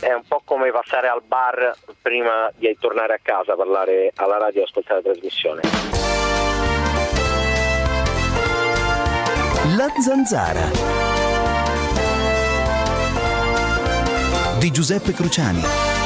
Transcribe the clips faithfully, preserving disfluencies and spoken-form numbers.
è un po' come passare al bar prima di tornare a casa, parlare alla radio e ascoltare la trasmissione. La Zanzara di Giuseppe Cruciani.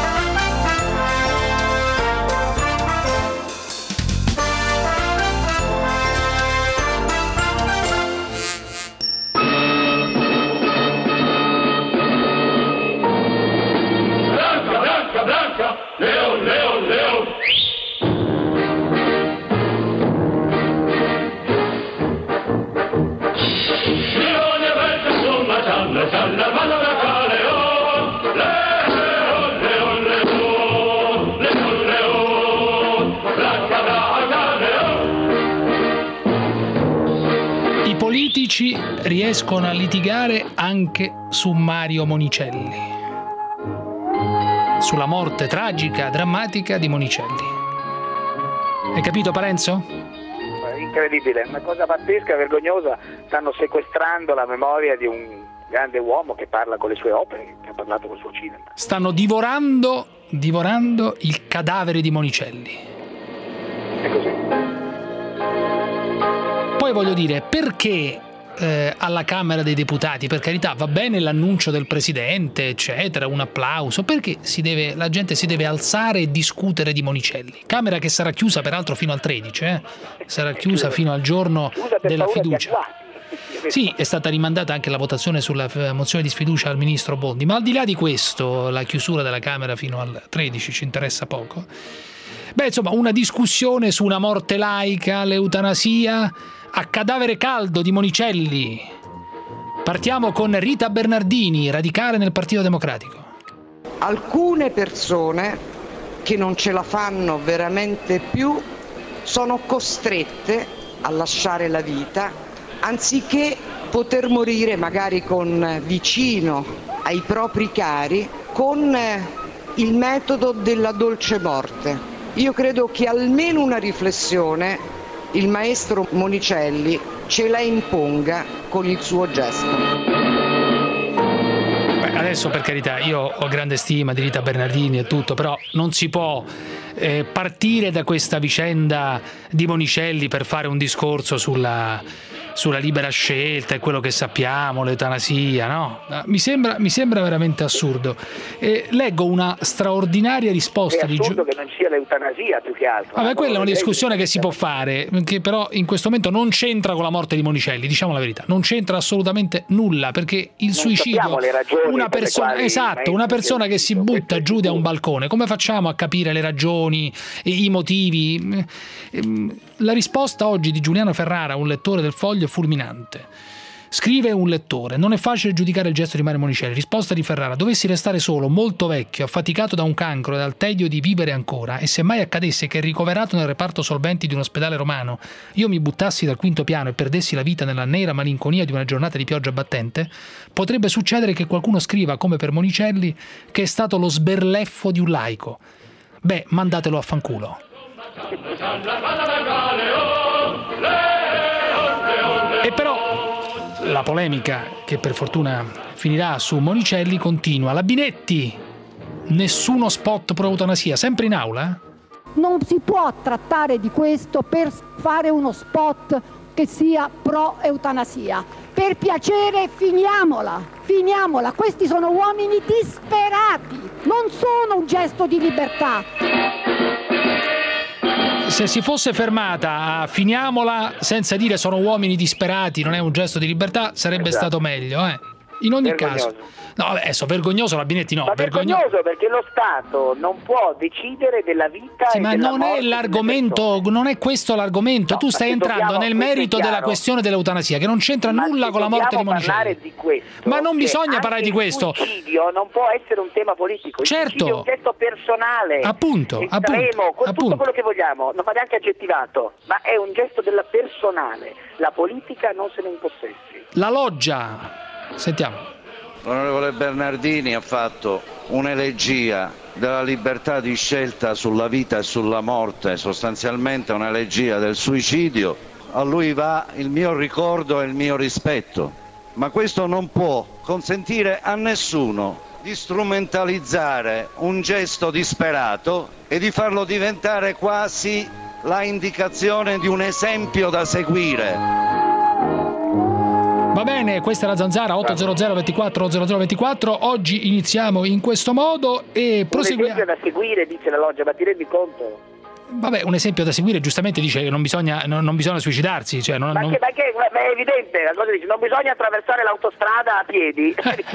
I politici riescono a litigare anche su Mario Monicelli, sulla morte tragica, drammatica di Monicelli. Hai capito, Parenzo? Incredibile, una cosa pazzesca, vergognosa. Stanno sequestrando la memoria di un grande uomo che parla con le sue opere, che ha parlato col suo cinema. Stanno divorando, divorando il cadavere di Monicelli. È così. Poi voglio dire, perché eh, alla Camera dei Deputati, per carità, va bene l'annuncio del Presidente, eccetera, un applauso, perché si deve, la gente si deve alzare e discutere di Monicelli? Camera che sarà chiusa peraltro fino al tredici, eh? Sarà chiusa fino al giorno della fiducia. Sì, è stata rimandata anche la votazione sulla mozione di sfiducia al ministro Bondi, ma al di là di questo, la chiusura della Camera fino al tredici ci interessa poco. Beh, insomma, una discussione su una morte laica, l'eutanasia, a cadavere caldo di Monicelli. Partiamo con Rita Bernardini, radicale nel Partito Democratico. Alcune persone che non ce la fanno veramente più sono costrette a lasciare la vita anziché poter morire magari con vicino ai propri cari con il metodo della dolce morte. Io credo che almeno una riflessione il maestro Monicelli ce la imponga con il suo gesto. Beh, adesso, per carità, io ho grande stima di Rita Bernardini e tutto, però non si può eh, partire da questa vicenda di Monicelli per fare un discorso sulla sulla libera scelta e quello che sappiamo, l'eutanasia, no? Mi sembra, mi sembra veramente assurdo. E leggo una straordinaria risposta di Giuseppe. È assurdo che non sia l'eutanasia più che altro. Vabbè, quella è una discussione che si può fare, che però in questo momento non c'entra con la morte di Monicelli, diciamo la verità, non c'entra assolutamente nulla, perché il non suicidio, le ragioni una persona, esatto, una persona che si butta giù da un balcone, come facciamo a capire le ragioni, i motivi? La risposta oggi di Giuliano Ferrara, un lettore del Foglio, è fulminante. Scrive un lettore: non è facile giudicare il gesto di Mario Monicelli. Risposta di Ferrara: dovessi restare solo, molto vecchio, affaticato da un cancro e dal tedio di vivere ancora, e se mai accadesse che, ricoverato nel reparto solventi di un ospedale romano, io mi buttassi dal quinto piano e perdessi la vita nella nera malinconia di una giornata di pioggia battente, potrebbe succedere che qualcuno scriva, come per Monicelli, che è stato lo sberleffo di un laico. Beh, mandatelo a fanculo. E però la polemica, che per fortuna finirà su Monicelli, continua. La Binetti, nessuno spot pro eutanasia, sempre in aula? Non si può trattare di questo per fare uno spot che sia pro eutanasia. Per piacere, finiamola, finiamola. Questi sono uomini disperati, non sono un gesto di libertà. Se si fosse fermata a finiamola senza dire sono uomini disperati, non è un gesto di libertà, sarebbe esatto. stato meglio, eh. In ogni Vergognoso. caso. No, adesso vergognoso la Binetti no, ma vergogno... vergognoso perché lo Stato non può decidere della vita sì, e ma della non morte è l'argomento, non è questo l'argomento. No, tu stai entrando nel merito della questione dell'eutanasia, che non c'entra ma nulla con la morte di Monicelli. Di questo, ma non bisogna parlare di questo. Il suicidio non può essere un tema politico. Il certo. suicidio è un gesto personale, appunto, estremo, appunto, con appunto. tutto quello che vogliamo, non va neanche aggettivato, ma è un gesto della personale. La politica non se ne impossessi. La loggia, sentiamo. L'onorevole Bernardini ha fatto un'elegia della libertà di scelta sulla vita e sulla morte, sostanzialmente un'elegia del suicidio. A lui va il mio ricordo e il mio rispetto, ma questo non può consentire a nessuno di strumentalizzare un gesto disperato e di farlo diventare quasi la indicazione di un esempio da seguire. Va bene, questa è la Zanzara, otto zero zero ventiquattro zero zero ventiquattro. Oggi iniziamo in questo modo e proseguiamo. Un esempio da seguire, dice la Loggia, ma ti rendi conto? Vabbè, un esempio da seguire, giustamente dice che non bisogna, non, non bisogna suicidarsi. Cioè non, ma, non... Che, ma, che, ma è evidente, la cosa dice, non bisogna attraversare l'autostrada a piedi.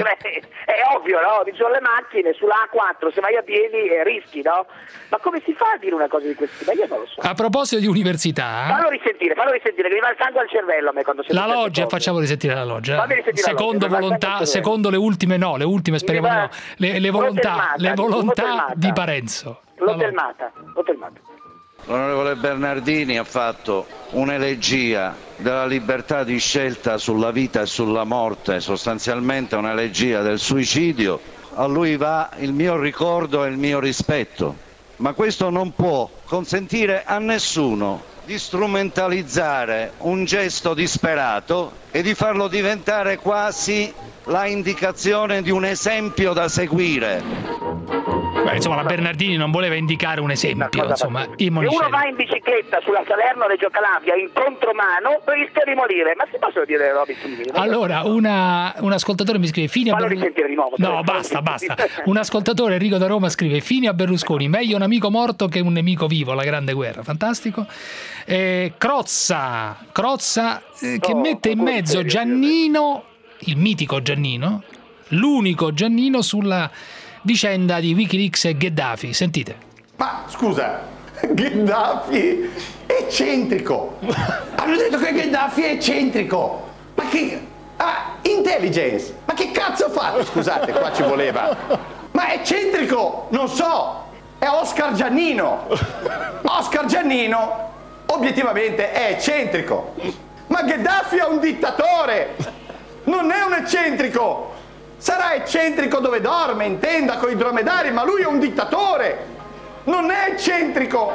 È ovvio, no? Ci sono le macchine, sulla A quattro, se vai a piedi eh, rischi, no? Ma come si fa a dire una cosa di questo? Ma io non lo so. A proposito di università... Fallo risentire, fallo risentire, che mi va il sangue al cervello a me quando la Loggia, facciamo risentire la Loggia. Secondo la loggia, volontà, secondo le ultime no, le ultime speriamo di no. Le, le volontà, le volontà di Parenzo. L'Hotelmata, l'Hotelmata. L'onorevole Bernardini ha fatto un'elegia della libertà di scelta sulla vita e sulla morte, sostanzialmente un'elegia del suicidio. A lui va il mio ricordo e il mio rispetto, ma questo non può consentire a nessuno di strumentalizzare un gesto disperato e di farlo diventare quasi la indicazione di un esempio da seguire. Beh, insomma, la Bernardini non voleva indicare un esempio, insomma, i se uno va in bicicletta sulla Salerno-Reggio Calabria in contromano rischia di morire, ma si possono dire robe simili? Allora, una, un ascoltatore mi scrive fine a Berlusconi. Di nuovo, no, basta, basta. Un ascoltatore, Enrico da Roma, scrive fine a Berlusconi, meglio un amico morto che un nemico vivo, la grande guerra, fantastico. Eh, Crozza, Crozza eh, che oh, mette in mezzo Giannino, il mitico Giannino, l'unico Giannino sulla vicenda di Wikileaks e Gheddafi. Sentite. Ma scusa, Gheddafi è eccentrico. Hanno detto che Gheddafi è eccentrico. Ma che... Ah, intelligence. Ma che cazzo ha fatto? Scusate, qua ci voleva. Ma è eccentrico, non so. È Oscar Giannino. Oscar Giannino obiettivamente è eccentrico. Ma Gheddafi è un dittatore. Non è un eccentrico. Sarà eccentrico dove dorme, in tenda con i dromedari, ma lui è un dittatore, non è eccentrico.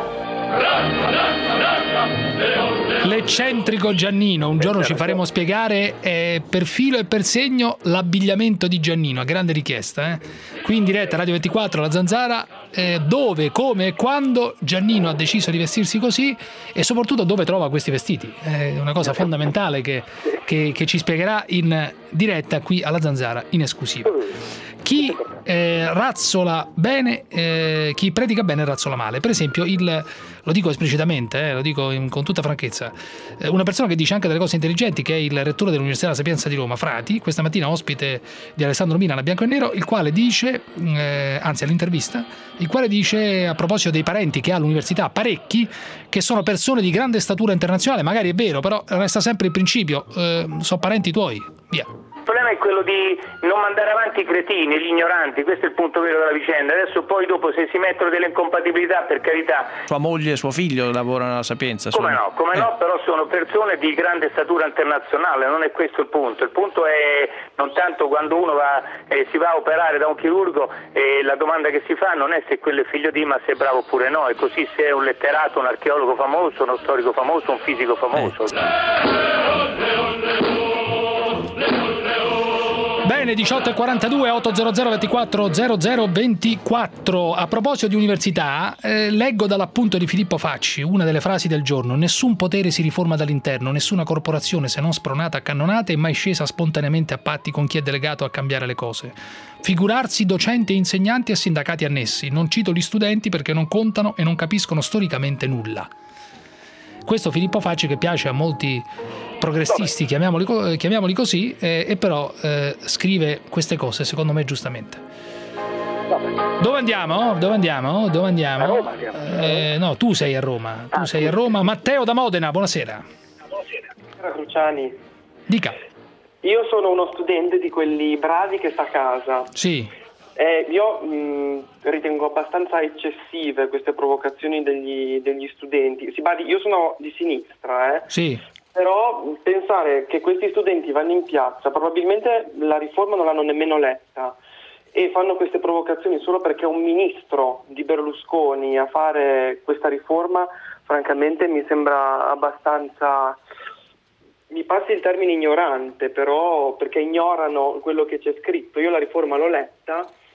L'eccentrico Giannino, un giorno ci faremo spiegare eh, per filo e per segno l'abbigliamento di Giannino, a grande richiesta. Eh. Qui in diretta Radio ventiquattro, la Zanzara, eh, dove, come e quando Giannino ha deciso di vestirsi così e soprattutto dove trova questi vestiti. È una cosa fondamentale che, che, che ci spiegherà in diretta qui alla Zanzara in esclusiva. Chi eh, razzola bene, eh, chi predica bene razzola male. Per esempio, il, lo dico esplicitamente, eh, lo dico in, con tutta franchezza, eh, una persona che dice anche delle cose intelligenti, che è il rettore dell'Università della Sapienza di Roma, Frati, questa mattina ospite di Alessandro Milan a Bianco e Nero, il quale dice, eh, anzi all'intervista, il quale dice a proposito dei parenti che ha all'università, parecchi, che sono persone di grande statura internazionale, magari è vero, però resta sempre il principio, eh, sono parenti tuoi, via. Il problema è quello di non mandare avanti i cretini, gli ignoranti, questo è il punto vero della vicenda. Adesso poi dopo se si mettono delle incompatibilità, per carità. Sua moglie e suo figlio lavorano alla Sapienza. Come sono... no, come eh. no, però sono persone di grande statura internazionale, non è questo il punto. Il punto è non tanto quando uno va, eh, si va a operare da un chirurgo e eh, la domanda che si fa non è se quello è figlio di, ma se è bravo oppure no, e così se è un letterato, un archeologo famoso, uno storico famoso, un fisico famoso. Eh. Bene, diciotto e quarantadue, otto zero zero ventiquattro zero zero ventiquattro. A proposito di università, eh, leggo dall'appunto di Filippo Facci una delle frasi del giorno: nessun potere si riforma dall'interno, nessuna corporazione, se non spronata a cannonate, è mai scesa spontaneamente a patti con chi è delegato a cambiare le cose. Figurarsi docenti e insegnanti e sindacati annessi. Non cito gli studenti perché non contano e non capiscono storicamente nulla. Questo Filippo Facci, che piace a molti progressisti, chiamiamoli, chiamiamoli così, eh, e però eh, scrive queste cose secondo me giustamente. Dove andiamo? Dove andiamo? Dove andiamo? A Roma andiamo. Eh, no, tu sei a Roma. Tu ah, sei sì. a Roma. Matteo da Modena, buonasera. Buonasera Cruciani. Dica. Io sono uno studente di quelli bravi che sta a casa. Sì. Eh, io mh, ritengo abbastanza eccessive queste provocazioni degli, degli studenti. Si badi, io sono di sinistra, eh. Sì. Però pensare che questi studenti vanno in piazza, probabilmente la riforma non l'hanno nemmeno letta e fanno queste provocazioni solo perché è un ministro di Berlusconi a fare questa riforma, francamente mi sembra abbastanza, mi passi il termine ignorante, però perché ignorano quello che c'è scritto. Io la riforma l'ho letta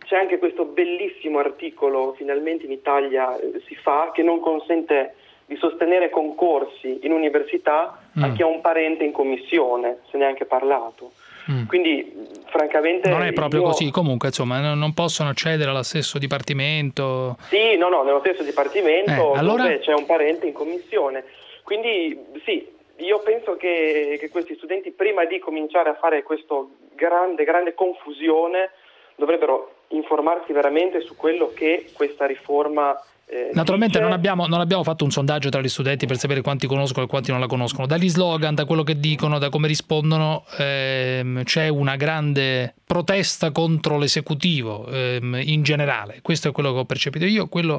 c'è anche questo bellissimo articolo, finalmente in Italia eh, si fa, che non consente di sostenere concorsi in università mm. a chi ha un parente in commissione, se ne è anche parlato. Mm. Quindi francamente non è proprio io... così, comunque insomma non possono accedere allo stesso dipartimento. Sì, no, no, nello stesso dipartimento eh, allora... dove c'è un parente in commissione. Quindi sì, io penso che, che questi studenti, prima di cominciare a fare questa grande, grande confusione, dovrebbero informarsi veramente su quello che questa riforma Eh, Naturalmente dice... non abbiamo, non abbiamo fatto un sondaggio tra gli studenti per sapere quanti conoscono e quanti non la conoscono. Dagli slogan, da quello che dicono, da come rispondono, ehm, c'è una grande protesta contro l'esecutivo ehm, in generale. Questo è quello che ho percepito io, quello,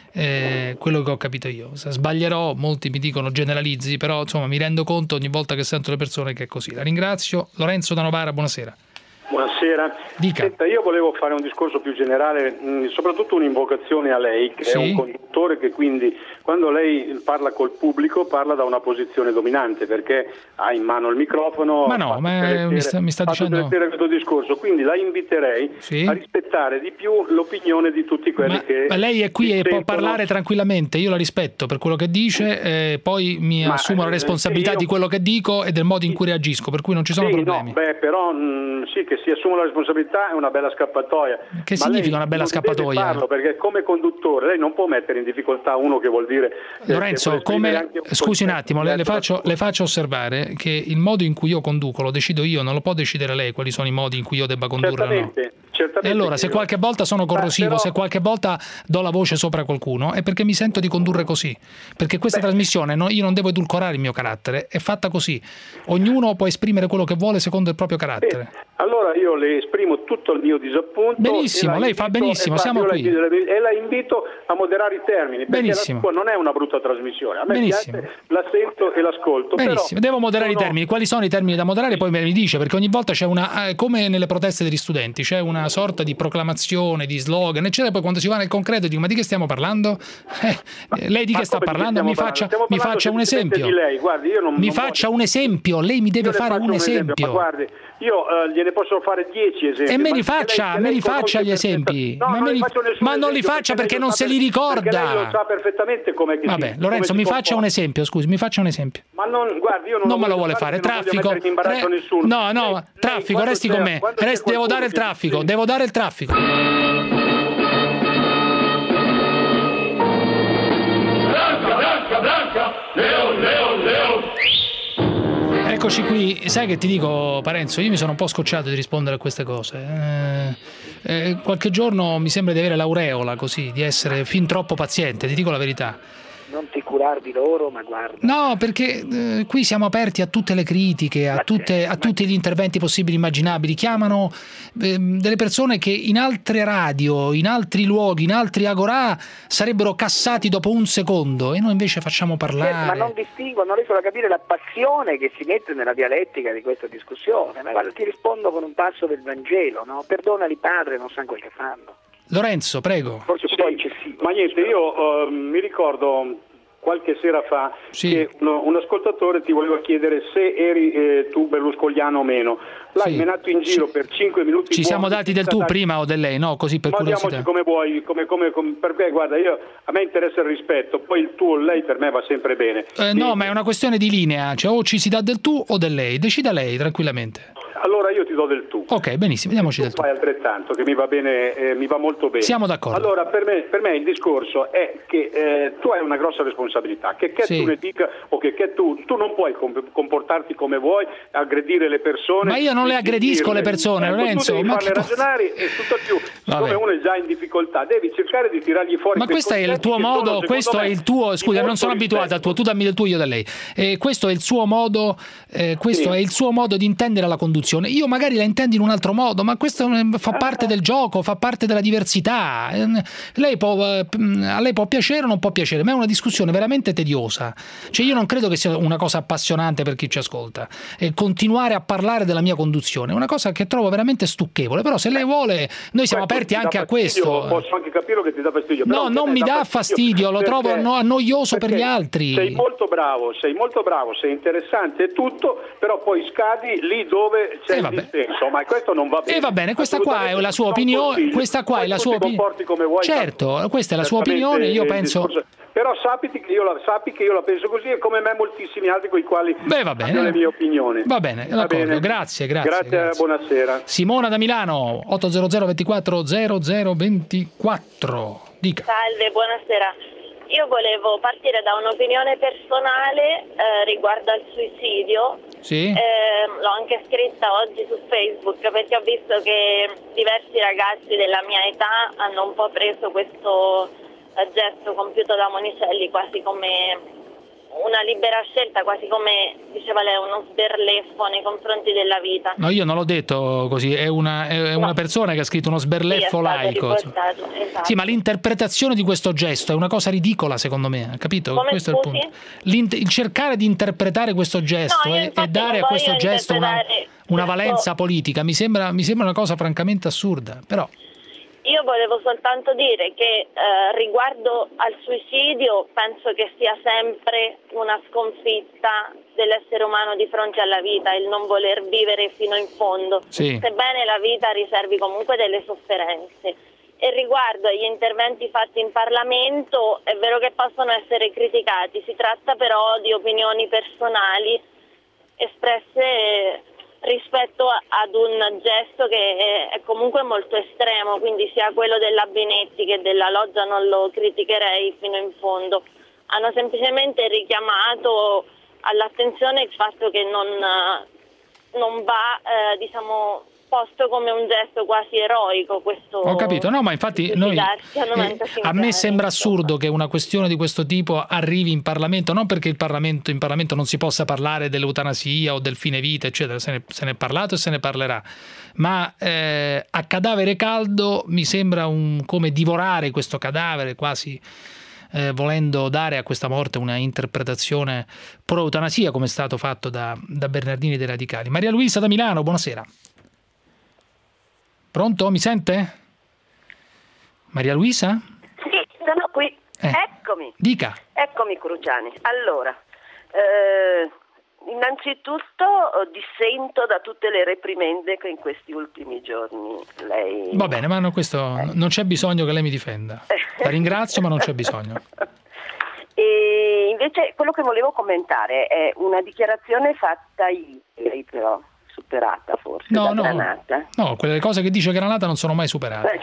eh, quello che ho capito io. Se sbaglierò, molti mi dicono generalizzi, però insomma mi rendo conto ogni volta che sento le persone che è così. La ringrazio. Lorenzo da Novara, buonasera. Buonasera. Dica. Senta, io volevo fare un discorso più generale, mh, soprattutto un'invocazione a lei, che sì. è un conduttore che quindi quando lei parla col pubblico parla da una posizione dominante, perché ha in mano il microfono. Ma no, ma mi sta, mi sta dicendo questo discorso, quindi la inviterei sì. a rispettare di più l'opinione di tutti quelli ma, che ma lei è qui e sentono... può parlare tranquillamente, io la rispetto per quello che dice, eh, poi mi ma, assumo la responsabilità io... di quello che dico e del modo in cui reagisco, per cui non ci sono sì, problemi. No, beh, però mh, sì, che si assume la responsabilità è una bella scappatoia. Che ma significa una bella non scappatoia? Deve farlo, perché come conduttore lei non può mettere in difficoltà uno che vuol dire Lorenzo, che come un scusi un attimo, le, le, faccio, le faccio osservare che il modo in cui io conduco lo decido io, non lo può decidere lei quali sono i modi in cui io debba condurre. Certamente, o no. certamente e allora se qualche volta sono corrosivo, Beh, però... se qualche volta do la voce sopra qualcuno è perché mi sento di condurre così, perché questa Beh. trasmissione no, io non devo edulcorare il mio carattere, è fatta così, ognuno può esprimere quello che vuole secondo il proprio carattere. Beh. Allora io le esprimo tutto il mio disappunto. Benissimo, lei fa benissimo, siamo qui. E la invito a moderare i termini, perché benissimo. la sua non è una brutta trasmissione. A me benissimo. piace, la sento e l'ascolto. Benissimo, però devo moderare sono... i termini. Quali sono i termini da moderare? Poi me li dice, perché ogni volta c'è una, eh, come nelle proteste degli studenti, c'è una sorta di proclamazione, di slogan, eccetera. Poi quando si va nel concreto dico, ma di che stiamo parlando? Eh, lei di ma che sta parlando? Mi faccia, mi faccia un esempio. Di lei. Guardi, io non, mi non faccia voglio... un esempio, lei mi deve fare un esempio. esempio. Ma guardi, io uh, gliene posso fare dieci esempi. E me li faccia, lei, me li faccia gli esempi. No, ma, non li... ma non li faccia perché, perché non se li ricorda. Perché lei lo sa perfettamente come che Vabbè, si, Lorenzo, come mi faccia un esempio, scusi, mi faccia un esempio. Ma non, guardi, io non, non me lo vuole fare, fare. Traffico. Re... nessuno. No, no, lei, traffico, lei, resti con me. Resti, devo dare il traffico, sì. devo dare il traffico. Blanca, Blanca, Blanca, Leon, Leon, Leon. Eccoci qui, sai che ti dico Parenzo, io mi sono un po' scocciato di rispondere a queste cose. Eh, eh, qualche giorno mi sembra di avere l'aureola così, di essere fin troppo paziente, ti dico la verità. Non ti curar di loro, ma guarda. No, perché eh, qui siamo aperti a tutte le critiche, a, tutte, a tutti gli interventi possibili e immaginabili. Chiamano eh, delle persone che in altre radio, in altri luoghi, in altri agorà sarebbero cassati dopo un secondo e noi invece facciamo parlare. Eh, ma non distingo, non riesco a capire la passione che si mette nella dialettica di questa discussione. Ma guarda, ti rispondo con un passo del Vangelo, no? Perdonali padre, non sanno quel che fanno. Lorenzo, prego. Forse un po' eccessivo. Ma niente, io uh, mi ricordo qualche sera fa sì. che uno, un ascoltatore ti voleva chiedere se eri eh, tu berlusconiano o meno. L'hai sì. menato in giro sì. per cinque minuti. Ci siamo dati del tu dati... prima o del lei, no? Così per Ma curiosità. diamoci come vuoi, come, come, come, perché guarda, io, a me interessa il rispetto, poi il tu o il lei per me va sempre bene. Eh, no, e... ma è una questione di linea, cioè o ci si dà del tu o del lei, decida lei tranquillamente. Allora io ti do del tu. Ok, benissimo, diamoci del tu. Fai altrettanto, che mi va bene, eh, mi va molto bene. Siamo d'accordo. Allora, per me, per me il discorso è che eh, tu hai una grossa responsabilità, che che sì. tu ne dica o che che tu, tu non puoi comportarti come vuoi, aggredire le persone. Ma io non le aggredisco le persone, ecco, Lorenzo. Tu devi ma farle che... ragionare e tutto più. Vabbè. Come uno è già in difficoltà, devi cercare di tirargli fuori. Ma questo è il tuo modo, sono, questo è il tuo, scusa, non sono abituato al tuo, tu dammi del tuo, io da lei. Eh, questo è il suo modo, eh, questo sì. è il suo modo di intendere la conduzione. Io magari la intendo in un altro modo, ma questo fa parte del gioco, fa parte della diversità. Lei può, a lei può piacere o non può piacere, ma è una discussione veramente tediosa. Cioè io non credo che sia una cosa appassionante per chi ci ascolta. E continuare a parlare della mia conduzione è una cosa che trovo veramente stucchevole, però se lei vuole noi siamo Poi, aperti anche a fastidio, questo. Posso anche capire che ti dà fastidio. No, non mi dà fastidio, lo trovo annoioso per gli altri. Sei molto bravo, sei molto bravo, sei interessante e tutto, però poi scadi lì dove c'è Eh, il vabbè. dissenso, ma questo non va bene. E va bene, questa qua è la sua opinione, questa qua è la sua opinione. Certo, questa è la sua opinione, io penso. Però sappi che io la, sappi che io la penso così e come me moltissimi altri con i quali Beh, va bene. hanno le mie opinioni. Va bene, Va d'accordo. bene. Grazie, grazie. Grazie, grazie. buonasera. Simona da Milano, otto zero zero ventiquattro zero zero ventiquattro. Dica. Salve, buonasera. Io volevo partire da un'opinione personale eh, riguardo al suicidio. Sì. Eh, l'ho anche scritta oggi su Facebook perché ho visto che diversi ragazzi della mia età hanno un po' preso questo eh, gesto compiuto da Monicelli quasi come una libera scelta, quasi come diceva lei uno sberleffo nei confronti della vita. No, io non l'ho detto così, è una, è una persona che ha scritto uno sberleffo Sì, è stato laico. riportato, esatto. Sì, ma l'interpretazione di questo gesto è una cosa ridicola, secondo me, capito? Come, questo scusi? è il punto. L'int- il cercare di interpretare questo gesto No, io e, infatti e dare non a questo voglio gesto una, interpretare una questo- valenza politica mi sembra, mi sembra una cosa francamente assurda, però. Io volevo soltanto dire che eh, riguardo al suicidio penso che sia sempre una sconfitta dell'essere umano di fronte alla vita, il non voler vivere fino in fondo, Sì. sebbene la vita riservi comunque delle sofferenze. E riguardo agli interventi fatti in Parlamento, è vero che possono essere criticati, si tratta però di opinioni personali espresse rispetto ad un gesto che è comunque molto estremo, quindi sia quello della Binetti che della Loggia non lo criticherei fino in fondo. Hanno semplicemente richiamato all'attenzione il fatto che non, non va eh, diciamo posto come un gesto quasi eroico questo. Ho capito, no, ma infatti noi, suicidarsi a eh, novantacinque a me anni, sembra insomma. assurdo che una questione di questo tipo arrivi in Parlamento, non perché il Parlamento, in Parlamento non si possa parlare dell'eutanasia o del fine vita, eccetera, se ne, se ne è parlato e se ne parlerà, ma eh, a cadavere caldo mi sembra un, come divorare questo cadavere quasi. Eh, volendo dare a questa morte una interpretazione pro-eutanasia come è stato fatto da, da Bernardini dei Radicali. Maria Luisa da Milano, buonasera. Pronto? Mi sente? Maria Luisa? Sì, sono qui. Eh, Eccomi. Dica. Eccomi Cruciani. Allora, eh, innanzitutto eh, dissento da tutte le reprimende che in questi ultimi giorni lei... Va bene, ma no, questo non c'è bisogno che lei mi difenda. La ringrazio, ma non c'è bisogno. E invece quello che volevo commentare è una dichiarazione fatta ieri, però superata forse No, da no, Granata. no, quelle cose che dice Granata non sono mai superate.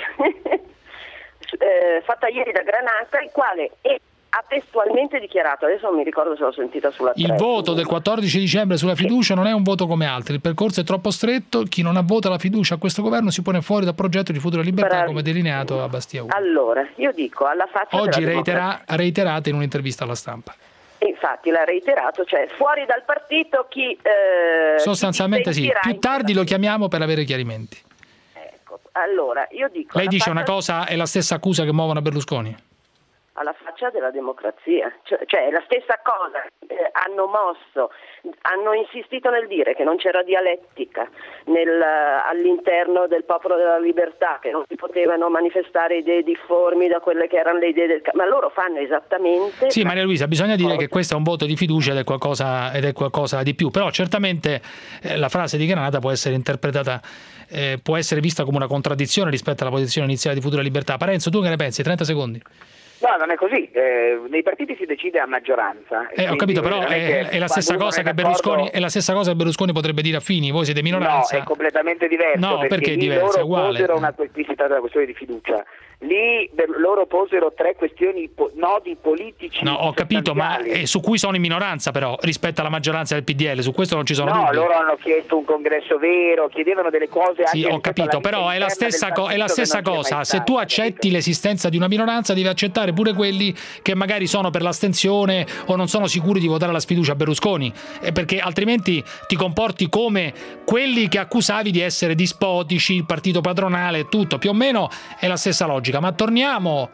eh, fatta ieri da Granata, il quale è, ha testualmente dichiarato, adesso non mi ricordo se l'ho sentita sulla Il tre, voto del quattordici dicembre sulla fiducia non è un voto come altri, il percorso è troppo stretto, chi non vota la fiducia a questo governo si pone fuori dal progetto di Futuro e Libertà Bravi. come delineato a Bastia uno. Allora, io dico alla faccia Oggi della reitera, reiterate in un'intervista alla stampa. Infatti l'ha reiterato, cioè fuori dal partito chi... Eh, Sostanzialmente chi sì, sentirà più tardi lo chiamiamo per avere chiarimenti. Ecco, allora io dico... Lei alla dice faccia- una cosa, è la stessa accusa che muovono a Berlusconi? alla faccia della democrazia, cioè, cioè la stessa cosa, eh, hanno mosso, hanno insistito nel dire che non c'era dialettica nel, all'interno del Popolo della Libertà, che non si potevano manifestare idee difformi da quelle che erano le idee del... ma loro fanno esattamente... Sì, Maria Luisa, bisogna dire che questo è un voto di fiducia ed è qualcosa, ed è qualcosa di più, però certamente eh, la frase di Granata può essere interpretata, eh, può essere vista come una contraddizione rispetto alla posizione iniziale di Futuro e Libertà. Parenzo, tu che ne pensi? trenta secondi. No, non è così. Eh, nei partiti si decide a maggioranza. Eh, ho capito, però è, è la stessa cosa che Berlusconi, è la stessa cosa che Berlusconi potrebbe dire a Fini. Voi siete minoranza. No, è completamente diverso. No, perché, perché è lì diverso, loro è uguale. posero una, qui si tratta della questione di fiducia. Lì per, loro posero tre questioni, po, nodi politici. No, ho capito, ma eh, su cui sono in minoranza però rispetto alla maggioranza del P D L, su questo non ci sono no, dubbi. loro hanno chiesto un congresso vero, chiedevano delle cose anche Sì, ho capito, però è la stessa, co- è la stessa cosa. Se tu accetti l'esistenza di una minoranza, devi accettare pure quelli che magari sono per l'astensione o non sono sicuri di votare la sfiducia a Berlusconi, eh, perché altrimenti ti comporti come quelli che accusavi di essere dispotici, il partito padronale e tutto. Più o meno è la stessa logica. Ma torniamo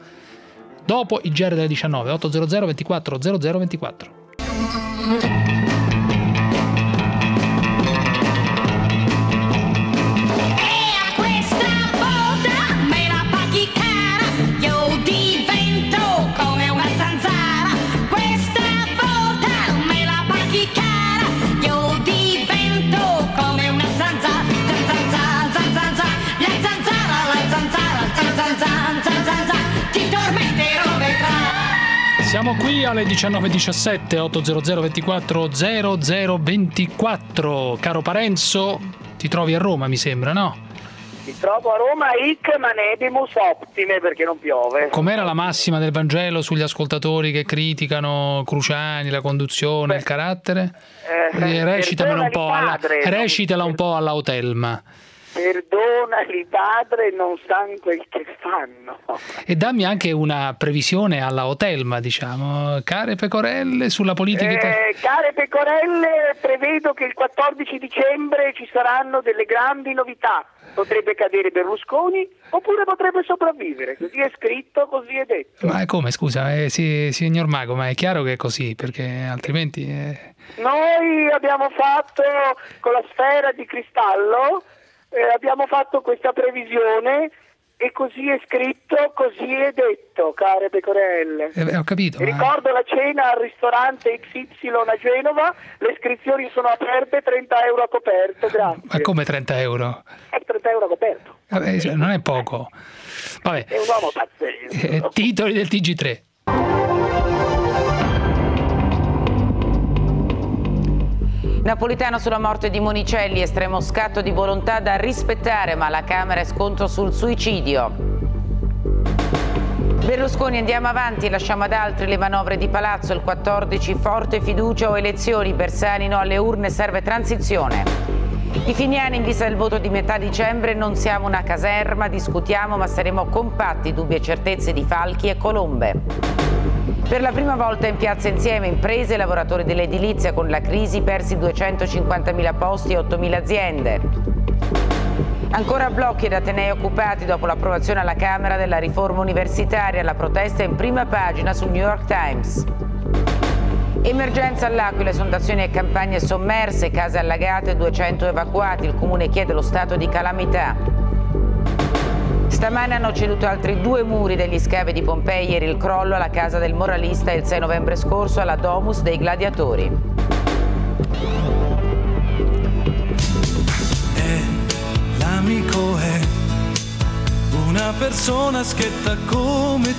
dopo il G R delle diciannove. Otto zero zero ventiquattro zero zero ventiquattro. Zanzara, Siamo qui alle diciannove e diciassette, ottocento ventiquattro zero zero ventiquattro. Caro Parenzo, ti trovi a Roma, mi sembra, no? Mi trovo a Roma, hic manebimus optime, perché non piove. Com'era la massima del Vangelo sugli ascoltatori che criticano Cruciani, la conduzione, Beh, il carattere? Eh, Recitamela un po' alla, recitela un po' alla Otelma. Perdonali padre, non sanno quel che fanno. E dammi anche una previsione alla Otelma, diciamo. Care pecorelle sulla politica eh, italiana. Care pecorelle, prevedo che il quattordici dicembre ci saranno delle grandi novità. Potrebbe cadere Berlusconi oppure potrebbe sopravvivere. Così è scritto, così è detto. Ma come, scusa, eh, sì, signor Mago, ma è chiaro che è così, perché altrimenti... Eh... Noi abbiamo fatto con la sfera di cristallo, eh, abbiamo fatto questa previsione e così è scritto, così è detto, care pecorelle. Eh, ho capito. Ricordo ma... la cena al ristorante X Y a Genova, le iscrizioni sono aperte, trenta euro a coperto, grazie. Ma come trenta euro? È trenta euro a coperto. Vabbè, cioè, non è poco. Vabbè. È un uomo pazzesco. Eh, titoli del T G tre. Napolitano sulla morte di Monicelli, estremo scatto di volontà da rispettare, ma alla Camera è scontro sul suicidio. Berlusconi, andiamo avanti, lasciamo ad altri le manovre di palazzo, il quattordici forte fiducia o elezioni, Bersani no alle urne, serve transizione. I finiani in vista del voto di metà dicembre, non siamo una caserma, discutiamo ma saremo compatti, dubbi e certezze di Falchi e Colombe. Per la prima volta in piazza insieme imprese e lavoratori dell'edilizia, con la crisi persi duecentocinquantamila posti e ottomila aziende. Ancora blocchi ed atenei occupati dopo l'approvazione alla Camera della riforma universitaria, la protesta in prima pagina sul New York Times. Emergenza all'Aquila, esondazioni e campagne sommerse, case allagate, duecento evacuati, il comune chiede lo stato di calamità. Stamane hanno ceduto altri due muri degli scavi di Pompei, ieri il crollo alla casa del moralista e il sei novembre scorso alla Domus dei Gladiatori. E l'amico è una persona schietta come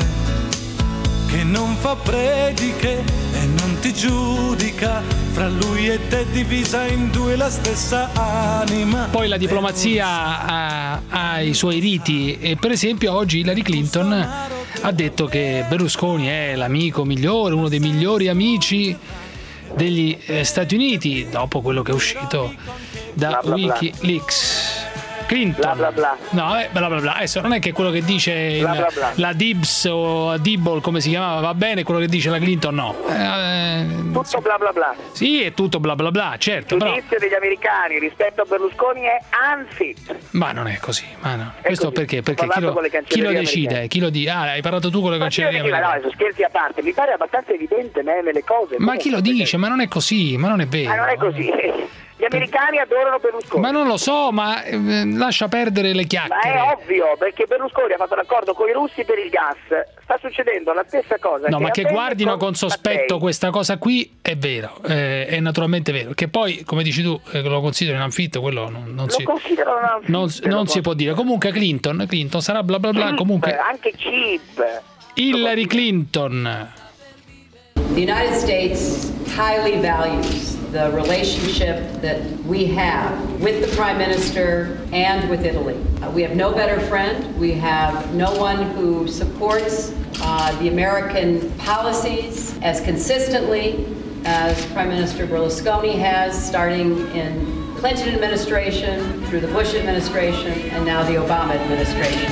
te, che non fa prediche e non ti giudica, fra lui e te divisa in due la stessa anima. Poi la diplomazia ha, ha i suoi riti e per esempio oggi Hillary Clinton ha detto che Berlusconi è l'amico migliore, uno dei migliori amici degli eh, Stati Uniti, dopo quello che è uscito da bla, bla, Wikileaks. Clinton. Bla bla bla. No, eh, bla bla bla. Adesso non è che quello che dice bla, il, bla, bla. la Dibs o Dibble, come si chiamava, va bene, quello che dice la Clinton no. Eh, tutto bla bla bla. Sì, è tutto bla bla bla, certo. Il giudizio però... degli americani rispetto a Berlusconi è unfit. Ma non è così, ma no. Questo così. perché? Perché chi lo, chi lo decide? Chi lo di... Ah, hai parlato tu con le cancellerie americane. No, scherzi a parte, mi pare abbastanza evidente me, nelle cose. Ma chi lo dice? Ma non è così, ma non è vero. Ma non è così. Gli americani adorano Berlusconi. Ma non lo so, ma eh, lascia perdere le chiacchiere. Ma è ovvio, perché Berlusconi ha fatto l'accordo con i russi per il gas. Sta succedendo la stessa cosa. No, che ma che guardino con, con sospetto Mattei. Questa cosa qui è vero, eh, è naturalmente vero. Che poi, come dici tu, eh, lo considero in anfitto, quello non, non lo si considero in anfitto, non, non si può dire. Comunque Clinton, Clinton sarà bla bla bla, cheap, comunque anche cheap. Hillary Clinton. The United States highly values the relationship that we have with the Prime Minister and with Italy. Uh, we have no better friend. We have no one who supports uh, the American policies as consistently as Prime Minister Berlusconi has, starting in Clinton administration, through the Bush administration, and now the Obama administration.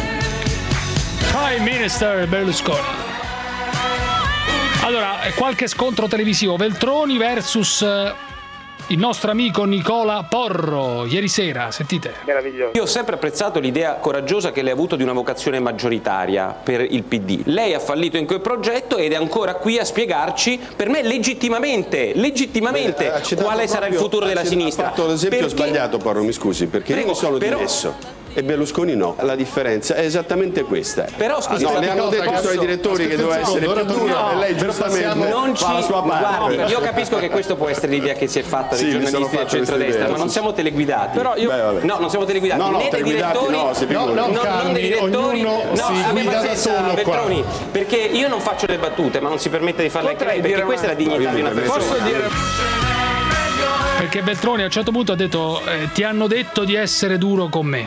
Prime Minister Berlusconi. Allora, qualche scontro televisivo, Veltroni versus il nostro amico Nicola Porro, ieri sera, sentite. Meraviglioso. Io ho sempre apprezzato l'idea coraggiosa che lei ha avuto di una vocazione maggioritaria per il P D. Lei ha fallito in quel progetto ed è ancora qui a spiegarci, per me legittimamente, legittimamente, Beh, quale sarà il futuro della sinistra. Ha fatto l'esempio perché... sbagliato, Porro, mi scusi, perché Prego, io mi sono però... dimesso. e Berlusconi no. La differenza è esattamente questa. Però scusi, no, le hanno detto i suoi direttori che doveva essere più duro no, e lei giustamente non ci, fa la sua parte. Guardi, io capisco che questo può essere l'idea che si è fatta dei sì, giornalisti del centrodestra, ma non siamo teleguidati. Però io, Beh, no, non siamo teleguidati no, no, né dai direttori, no, no, no, no, non dei direttori, no, abbia pazienza Veltroni, perché io non faccio le battute, ma non si permette di farle anche lei, perché questa è la dignità di una persona. Posso dire... Perché Veltroni a un certo punto ha detto eh, ti hanno detto di essere duro con me.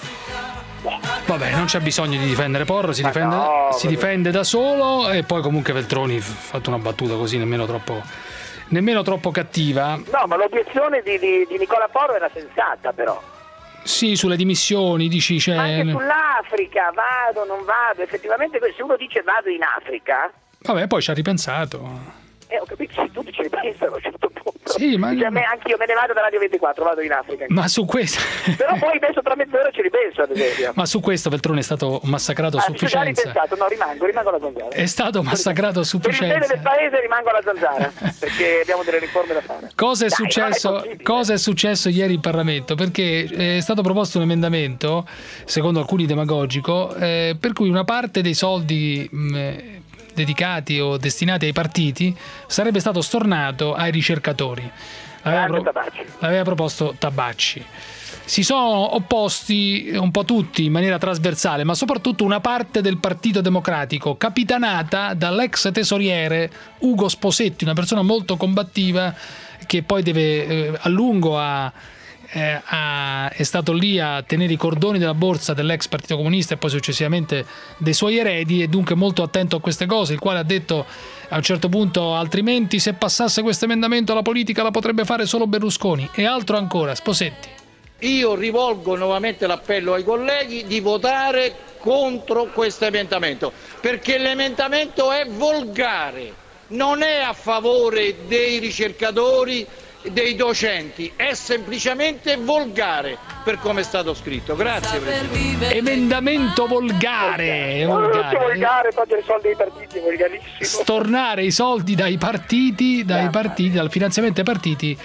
Vabbè, non c'è bisogno di difendere Porro, si, difende, no, si difende da solo. E poi comunque Veltroni ha fatto una battuta così nemmeno troppo nemmeno troppo cattiva. No, ma l'obiezione di, di, di Nicola Porro era sensata, però. Sì, sulle dimissioni dici c'è... Anche sull'Africa, vado, non vado. Effettivamente se uno dice vado in Africa... Vabbè, poi ci ha ripensato. Eh, ho capito, sì, tutti ci ripensano a un certo punto. Sì, ma... Dice, me, anche io me ne vado da Radio ventiquattro, vado in Africa. Ma su questo... Però poi adesso tra mezz'ora ci ripenso, ad esempio. Ma su questo Veltroni è stato massacrato a ah, sufficienza. Ci ho già ripensato, no, rimango, rimango alla Zanzara. È stato massacrato a sufficienza. Per il bene del paese rimango alla Zanzara, perché abbiamo delle riforme da fare. Cosa è, Dai, successo, è cosa è successo ieri in Parlamento? Perché è stato proposto un emendamento, secondo alcuni demagogico, eh, per cui una parte dei soldi... Mh, dedicati o destinati ai partiti sarebbe stato stornato ai ricercatori. L'aveva, pro- l'aveva proposto Tabacci. Si sono opposti un po' tutti in maniera trasversale, ma soprattutto una parte del Partito Democratico, capitanata dall'ex tesoriere Ugo Sposetti, una persona molto combattiva che poi deve eh, a lungo a Eh, ha, è stato lì a tenere i cordoni della borsa dell'ex Partito Comunista e poi successivamente dei suoi eredi, e dunque molto attento a queste cose, il quale ha detto a un certo punto altrimenti se passasse questo emendamento la politica la potrebbe fare solo Berlusconi, e altro ancora. Sposetti: io rivolgo nuovamente l'appello ai colleghi di votare contro questo emendamento, perché l'emendamento è volgare, non è a favore dei ricercatori, dei docenti, è semplicemente volgare per come è stato scritto. Grazie Presidente. Emendamento volgare, volgare. volgare togliere i soldi ai partiti, volgarissimo. Stornare i soldi dai partiti, dai partiti, dal finanziamento ai partiti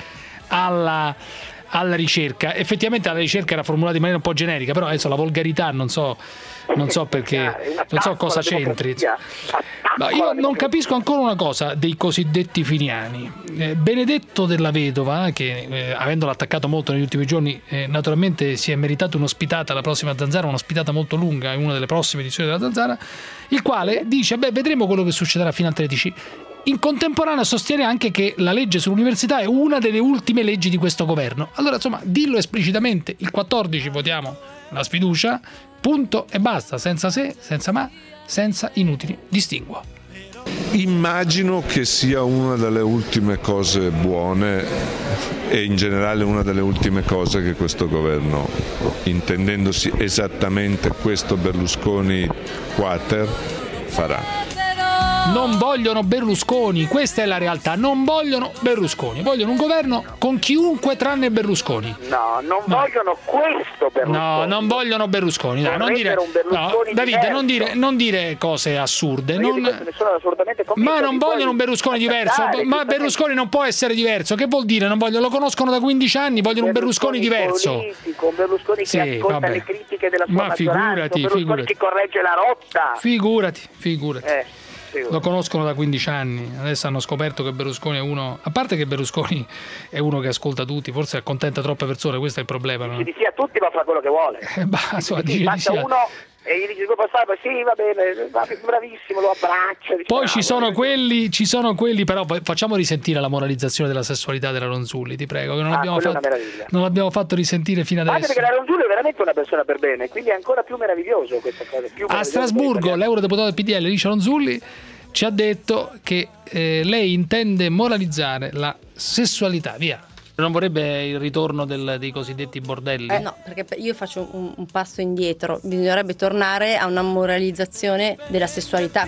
alla, alla ricerca. Effettivamente la ricerca era formulata in maniera un po' generica, però adesso la volgarità non so non so perché, non so cosa c'entri. Ma io non capisco ancora una cosa dei cosiddetti finiani. Eh, Benedetto Della Vedova, che eh, avendolo attaccato molto negli ultimi giorni, eh, naturalmente si è meritato un'ospitata alla prossima Zanzara, un'ospitata molto lunga in una delle prossime edizioni della Zanzara, il quale dice: beh, vedremo quello che succederà fino al tredici. In contemporanea sostiene anche che la legge sull'università è una delle ultime leggi di questo governo. Allora, insomma, dillo esplicitamente: il quattordici votiamo la sfiducia, punto e basta, senza se, senza ma, senza inutili distinguo. Immagino che sia una delle ultime cose buone e in generale una delle ultime cose che questo governo, intendendosi esattamente questo Berlusconi quater, farà. Non vogliono Berlusconi, questa è la realtà, non vogliono Berlusconi, vogliono un governo con chiunque tranne Berlusconi. No, non no. vogliono questo Berlusconi. No, non vogliono Berlusconi, no, non dire, no, Davide, non dire, non dire cose assurde. Non, ma non vogliono un Berlusconi diverso, ma Berlusconi non può essere diverso, che vuol dire? Non vogliono, lo conoscono da quindici anni, vogliono un Berlusconi diverso. Politico, un Berlusconi che sì, ascolta vabbè. le critiche della sua ma maggioranza, figurati, un Berlusconi figurati. che corregge la rotta. Figurati, figurati. Eh. Lo conoscono da quindici anni, adesso hanno scoperto che Berlusconi è uno, a parte che Berlusconi è uno che ascolta tutti, forse accontenta troppe persone, questo è il problema. Dice di sì a tutti, ma fa quello che vuole. Eh, bah, insomma, dice di sì a uno e gli dice dopo salva, sì va bene, va bravissimo, lo abbraccia. Dice, poi no, ci sono quelli, ci sono quelli, però facciamo risentire la moralizzazione della sessualità della Ronzulli, ti prego, che non, ah, abbiamo, fatto, non l'abbiamo fatto risentire fino adesso. Perché la Ronzulli è veramente una persona per bene, quindi è ancora più meraviglioso questa cosa. Più a Strasburgo l'eurodeputato del P D L Licia Ronzulli ci ha detto che eh, lei intende moralizzare la sessualità, via. Non vorrebbe il ritorno del, dei cosiddetti bordelli? Eh no, perché io faccio un, un passo indietro, bisognerebbe tornare a una moralizzazione della sessualità.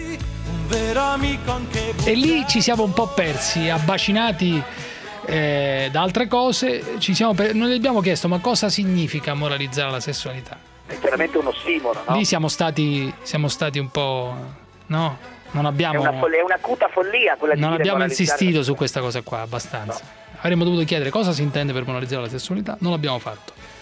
E lì ci siamo un po' persi, abbacinati eh, da altre cose, ci siamo per... non gli abbiamo chiesto ma cosa significa moralizzare la sessualità? È veramente uno ossimoro, no? Lì siamo stati, siamo stati un po'... no? Non abbiamo, è una follia, è un'acuta follia quella di non abbiamo insistito la... su questa cosa qua abbastanza. No. Avremmo dovuto chiedere cosa si intende per moralizzare la sessualità, non l'abbiamo fatto.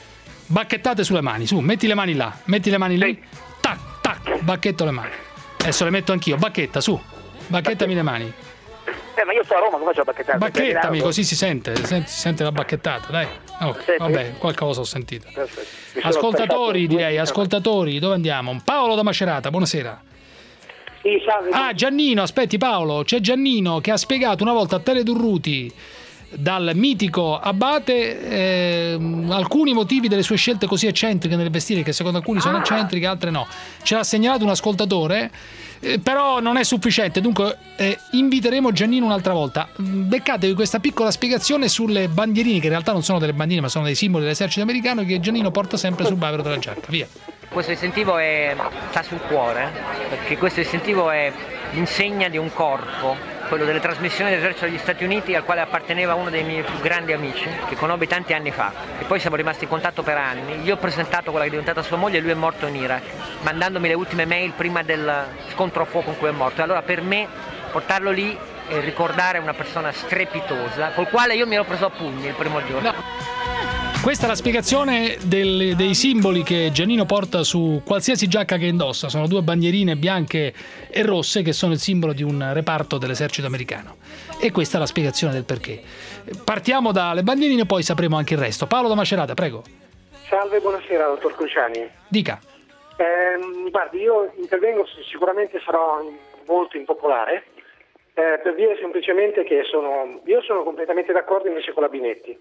bacchettate sulle mani, su, metti le mani là, metti le mani lì, tac, tac, bacchetto le mani. Adesso le metto anch'io, bacchetta, su, bacchettami le mani. Eh, ma io sto a Roma, come faccio a bacchettare? Bacchettami, così si sente, si sente, si sente la bacchettata, dai. Oh, vabbè, qualcosa ho sentito. Ascoltatori, direi, ascoltatori, dove andiamo? Paolo da Macerata, buonasera. Sì, salve. Ah, Giannino, aspetti Paolo, c'è Giannino che ha spiegato una volta a Tele Durruti, dal mitico Abate, eh, alcuni motivi delle sue scelte così eccentriche nel vestire, che secondo alcuni sono eccentriche, altre no. Ce l'ha segnalato un ascoltatore, eh, però non è sufficiente, dunque eh, inviteremo Giannino un'altra volta. Beccatevi questa piccola spiegazione sulle bandierine, che in realtà non sono delle bandierine ma sono dei simboli dell'esercito americano, che Giannino porta sempre sul bavero della giacca. Via. Questo distintivo è, sta sul cuore, perché questo distintivo è l'insegna di un corpo, quello delle trasmissioni dell'esercito degli Stati Uniti, al quale apparteneva uno dei miei più grandi amici, che conobbi tanti anni fa, e poi siamo rimasti in contatto per anni. Gli ho presentato quella che è diventata sua moglie e lui è morto in Iraq, mandandomi le ultime mail prima del scontro a fuoco in cui è morto. E allora per me portarlo lì e ricordare una persona strepitosa, col quale io mi ero preso a pugni il primo giorno. No. Questa è la spiegazione del, dei simboli che Giannino porta su qualsiasi giacca che indossa. Sono due bandierine bianche e rosse che sono il simbolo di un reparto dell'esercito americano. E questa è la spiegazione del perché. Partiamo dalle bandierine, poi sapremo anche il resto. Paolo da Macerata, prego. Salve, buonasera, dottor Cruciani. Dica. Eh, guardi, io intervengo, sicuramente sarò molto impopolare, eh, per dire semplicemente che sono, io sono completamente d'accordo invece con la Binetti.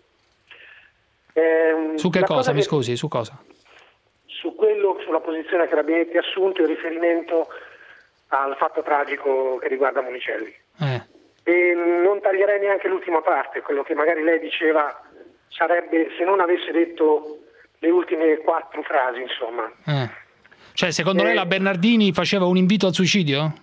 Eh, su che cosa, cosa mi che, scusi, su cosa? Su quello, sulla posizione che la Binetti ha assunto in riferimento al fatto tragico che riguarda Monicelli. Eh. E non taglierei neanche l'ultima parte, quello che magari lei diceva sarebbe, se non avesse detto le ultime quattro frasi, insomma. Eh. Cioè, secondo eh, lei la Bernardini faceva un invito al suicidio?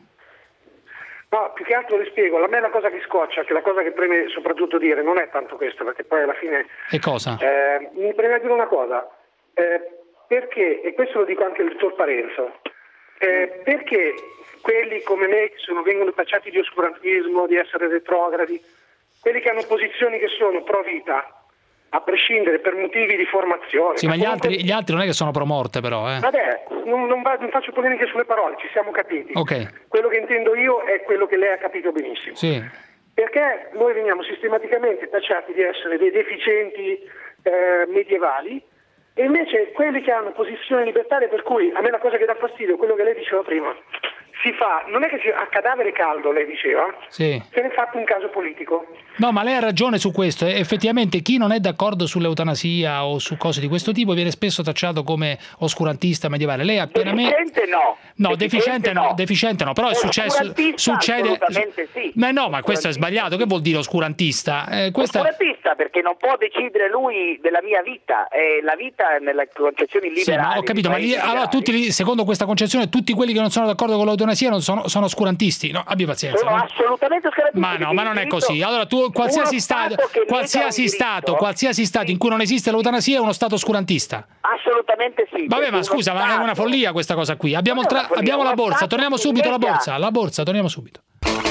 No, più che altro le spiego, a me la cosa che scoccia, che la cosa che preme soprattutto dire, non è tanto questo, perché poi alla fine... E cosa? Eh, mi preme dire una cosa, eh, perché, e questo lo dico anche al dottor Parenzo, eh, perché quelli come me che sono, vengono tacciati di oscurantismo, di essere retrogradi, quelli che hanno posizioni che sono pro vita, a prescindere per motivi di formazione. Sì, ma gli, comunque... altri, gli altri non è che sono promorte però, eh. Vabbè, non, non, va, non faccio polemiche sulle parole, ci siamo capiti. Ok. Quello che intendo io è quello che lei ha capito benissimo. Sì. Perché noi veniamo sistematicamente tacciati di essere dei deficienti eh, medievali, e invece quelli che hanno posizioni libertarie, per cui a me la cosa che dà fastidio è quello che lei diceva prima. Si fa, non è che si, a cadavere caldo, lei diceva, sì. Se ne è fatto un caso politico. No, ma lei ha ragione su questo. Effettivamente chi non è d'accordo sull'eutanasia o su cose di questo tipo viene spesso tacciato come oscurantista medievale. Lei ha appena deficiente me... no. No, deficiente, deficiente no. no, deficiente no, però è successo succede assolutamente sì. Ma no, ma questo è sbagliato, che vuol dire oscurantista? Eh, questa... Oscurantista perché non può decidere lui della mia vita, è la vita nella concezione liberale. Sì, ma ho capito, ma lì, allora tutti secondo questa concezione tutti quelli che non sono d'accordo con l'eutanasia non sono, sono oscurantisti, no, abbi pazienza. Sono no? assolutamente oscurantisti. Ma no, ma non è così. Allora tu qualsiasi stato, stato qualsiasi stato, qualsiasi stato sì. in cui non esiste l'eutanasia è uno stato oscurantista. Assolutamente sì. Vabbè, ma scusa, ma è una follia questa cosa qui. Abbiamo, tra... follia, abbiamo la borsa, torniamo subito alla borsa, la borsa, torniamo subito.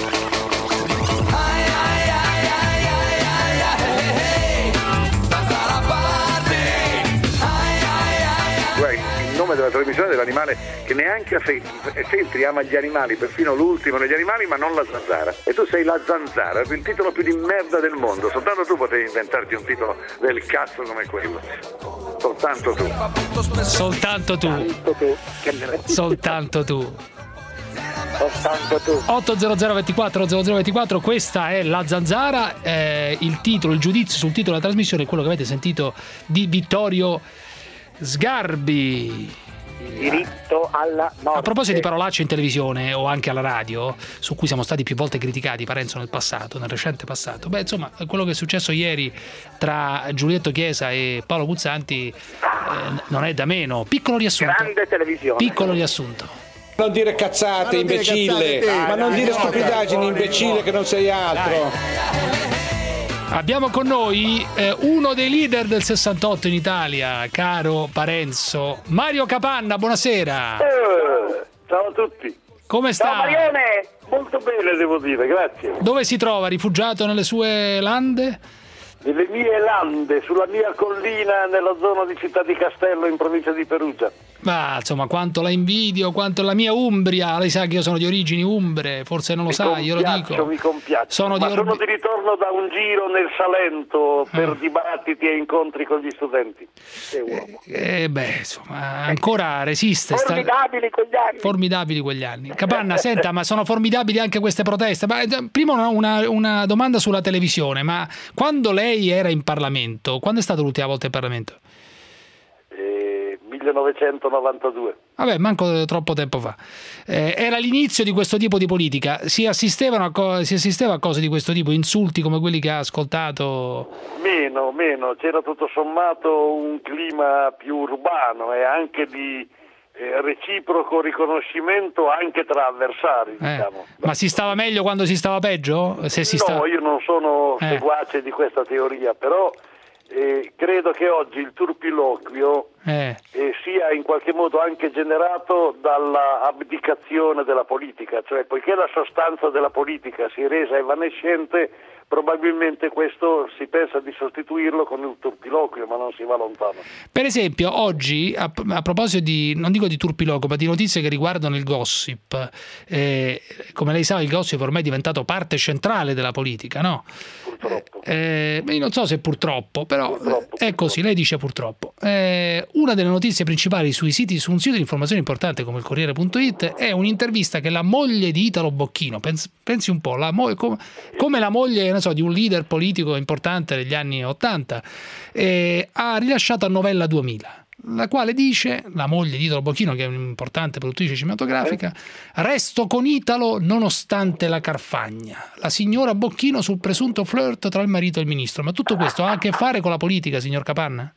Della trasmissione dell'animale che neanche a Feltri ama gli animali, perfino l'ultimo degli animali, ma non la zanzara. E tu sei la zanzara, il titolo più di merda del mondo. Soltanto tu potevi inventarti un titolo del cazzo come quello. Soltanto tu. Soltanto tu. Soltanto tu. Soltanto tu. otto zero zero ventiquattro zero zero ventiquattro, questa è La Zanzara, eh, il titolo, il giudizio sul titolo della trasmissione è quello che avete sentito di Vittorio Sgarbi. Diritto alla morte. A proposito di parolacce in televisione o anche alla radio, su cui siamo stati più volte criticati, Parenzo, nel passato, nel recente passato, beh, insomma, quello che è successo ieri tra Giulietto Chiesa e Paolo Puzzanti eh, non è da meno. Piccolo riassunto. Grande televisione. Piccolo riassunto. Non dire cazzate, non imbecille, dire cazzate, ma non dire stupidaggini, imbecille, che non sei altro. Dai. Abbiamo con noi eh, uno dei leader del sessantotto in Italia, caro Parenzo, Mario Capanna, buonasera. Eh, ciao a tutti. Come sta? Ciao Marione. Molto bene, devo dire, grazie. Dove si trova? Rifugiato nelle sue lande? nelle mie lande, sulla mia collina, nella zona di Città di Castello, in provincia di Perugia. Ma insomma, quanto la invidio, quanto la mia Umbria. Lei sa che io sono di origini umbre, forse non lo mi sa, io lo dico. Mi compiaccio, sono ma di sono Orbi... di ritorno da un giro nel Salento per ah. dibattiti e incontri con gli studenti. Che uomo. Eh, eh, beh, insomma, ancora resiste. Formidabili sta... quegli anni. Formidabili quegli anni. Capanna, senta, ma sono formidabili anche queste proteste. Ma, prima una, una, una domanda sulla televisione, ma quando lei era in Parlamento, quando è stata l'ultima volta in Parlamento? Eh, millenovecentonovantadue. Vabbè, manco troppo tempo fa. Eh, era l'inizio di questo tipo di politica. Si assistevano a co- si assisteva a cose di questo tipo, insulti come quelli che ha ascoltato? Meno, meno. C'era tutto sommato un clima più urbano e anche di eh, reciproco riconoscimento anche tra avversari. Eh. Diciamo. Ma si stava meglio quando si stava peggio? Se si no, sta... io non sono eh. seguace di questa teoria, però eh, credo che oggi il turpiloquio eh. eh, sia in qualche modo anche generato dalla abdicazione della politica, cioè poiché la sostanza della politica si è resa evanescente, probabilmente questo si pensa di sostituirlo con il turpiloquio, ma non si va lontano. Per esempio, oggi, a, a proposito di, non dico di turpiloquio, ma di notizie che riguardano il gossip, eh, come lei sa, il gossip ormai è diventato parte centrale della politica, no? Purtroppo. Eh, io non so se purtroppo, però purtroppo, è così, lei dice purtroppo. Eh, una delle notizie principali sui siti, su un sito di informazione importante come il Corriere punto it è un'intervista che la moglie di Italo Bocchino, pensi, pensi un po', la mo- come, come la moglie so, di un leader politico importante degli anni ottanta, eh, ha rilasciato a Novella duemila, la quale dice, la moglie di Italo Bocchino, che è un'importante produttrice cinematografica, resto con Italo nonostante la Carfagna, la signora Bocchino sul presunto flirt tra il marito e il ministro. Ma tutto questo ha a che fare con la politica, signor Capanna?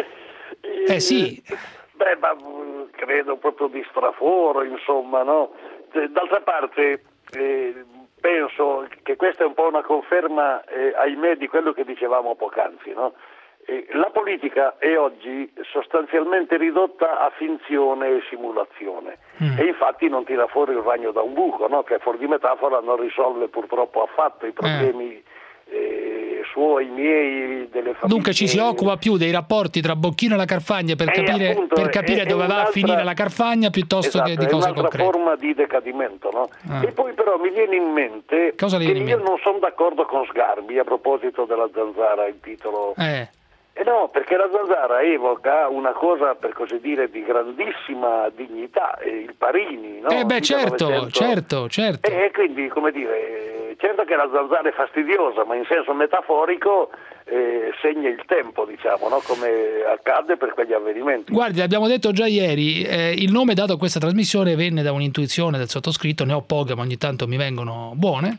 Eh sì. Beh, ma credo proprio di straforo, insomma, no? D'altra parte eh, penso che questa è un po' una conferma, eh, ahimè, di quello che dicevamo poc'anzi, no? Eh, la politica è oggi sostanzialmente ridotta a finzione e simulazione mm. e infatti non tira fuori il ragno da un buco, no? Che fuori di metafora non risolve purtroppo affatto i problemi eh. Eh, suoi, miei, delle famiglie. Dunque ci si occupa più dei rapporti tra Bocchino e la Carfagna per eh, capire, appunto, per capire è, dove è va a finire la Carfagna piuttosto esatto, che di cose concrete. È un'altra concrete. forma di decadimento, no? Ah. E poi però mi viene in mente Cosa che viene in io mente? non sono d'accordo con Sgarbi a proposito della Zanzara, il titolo. Eh. Eh no, perché la Zanzara evoca una cosa, per così dire, di grandissima dignità, eh, il Parini, no? Eh beh, certo, millenovecento certo, certo. E quindi, come dire, certo che la Zanzara è fastidiosa, ma in senso metaforico eh, segna il tempo, diciamo, no? Come accade per quegli avvenimenti. Guardi, l'abbiamo detto già ieri, eh, il nome dato a questa trasmissione venne da un'intuizione del sottoscritto, ne ho poche ma ogni tanto mi vengono buone,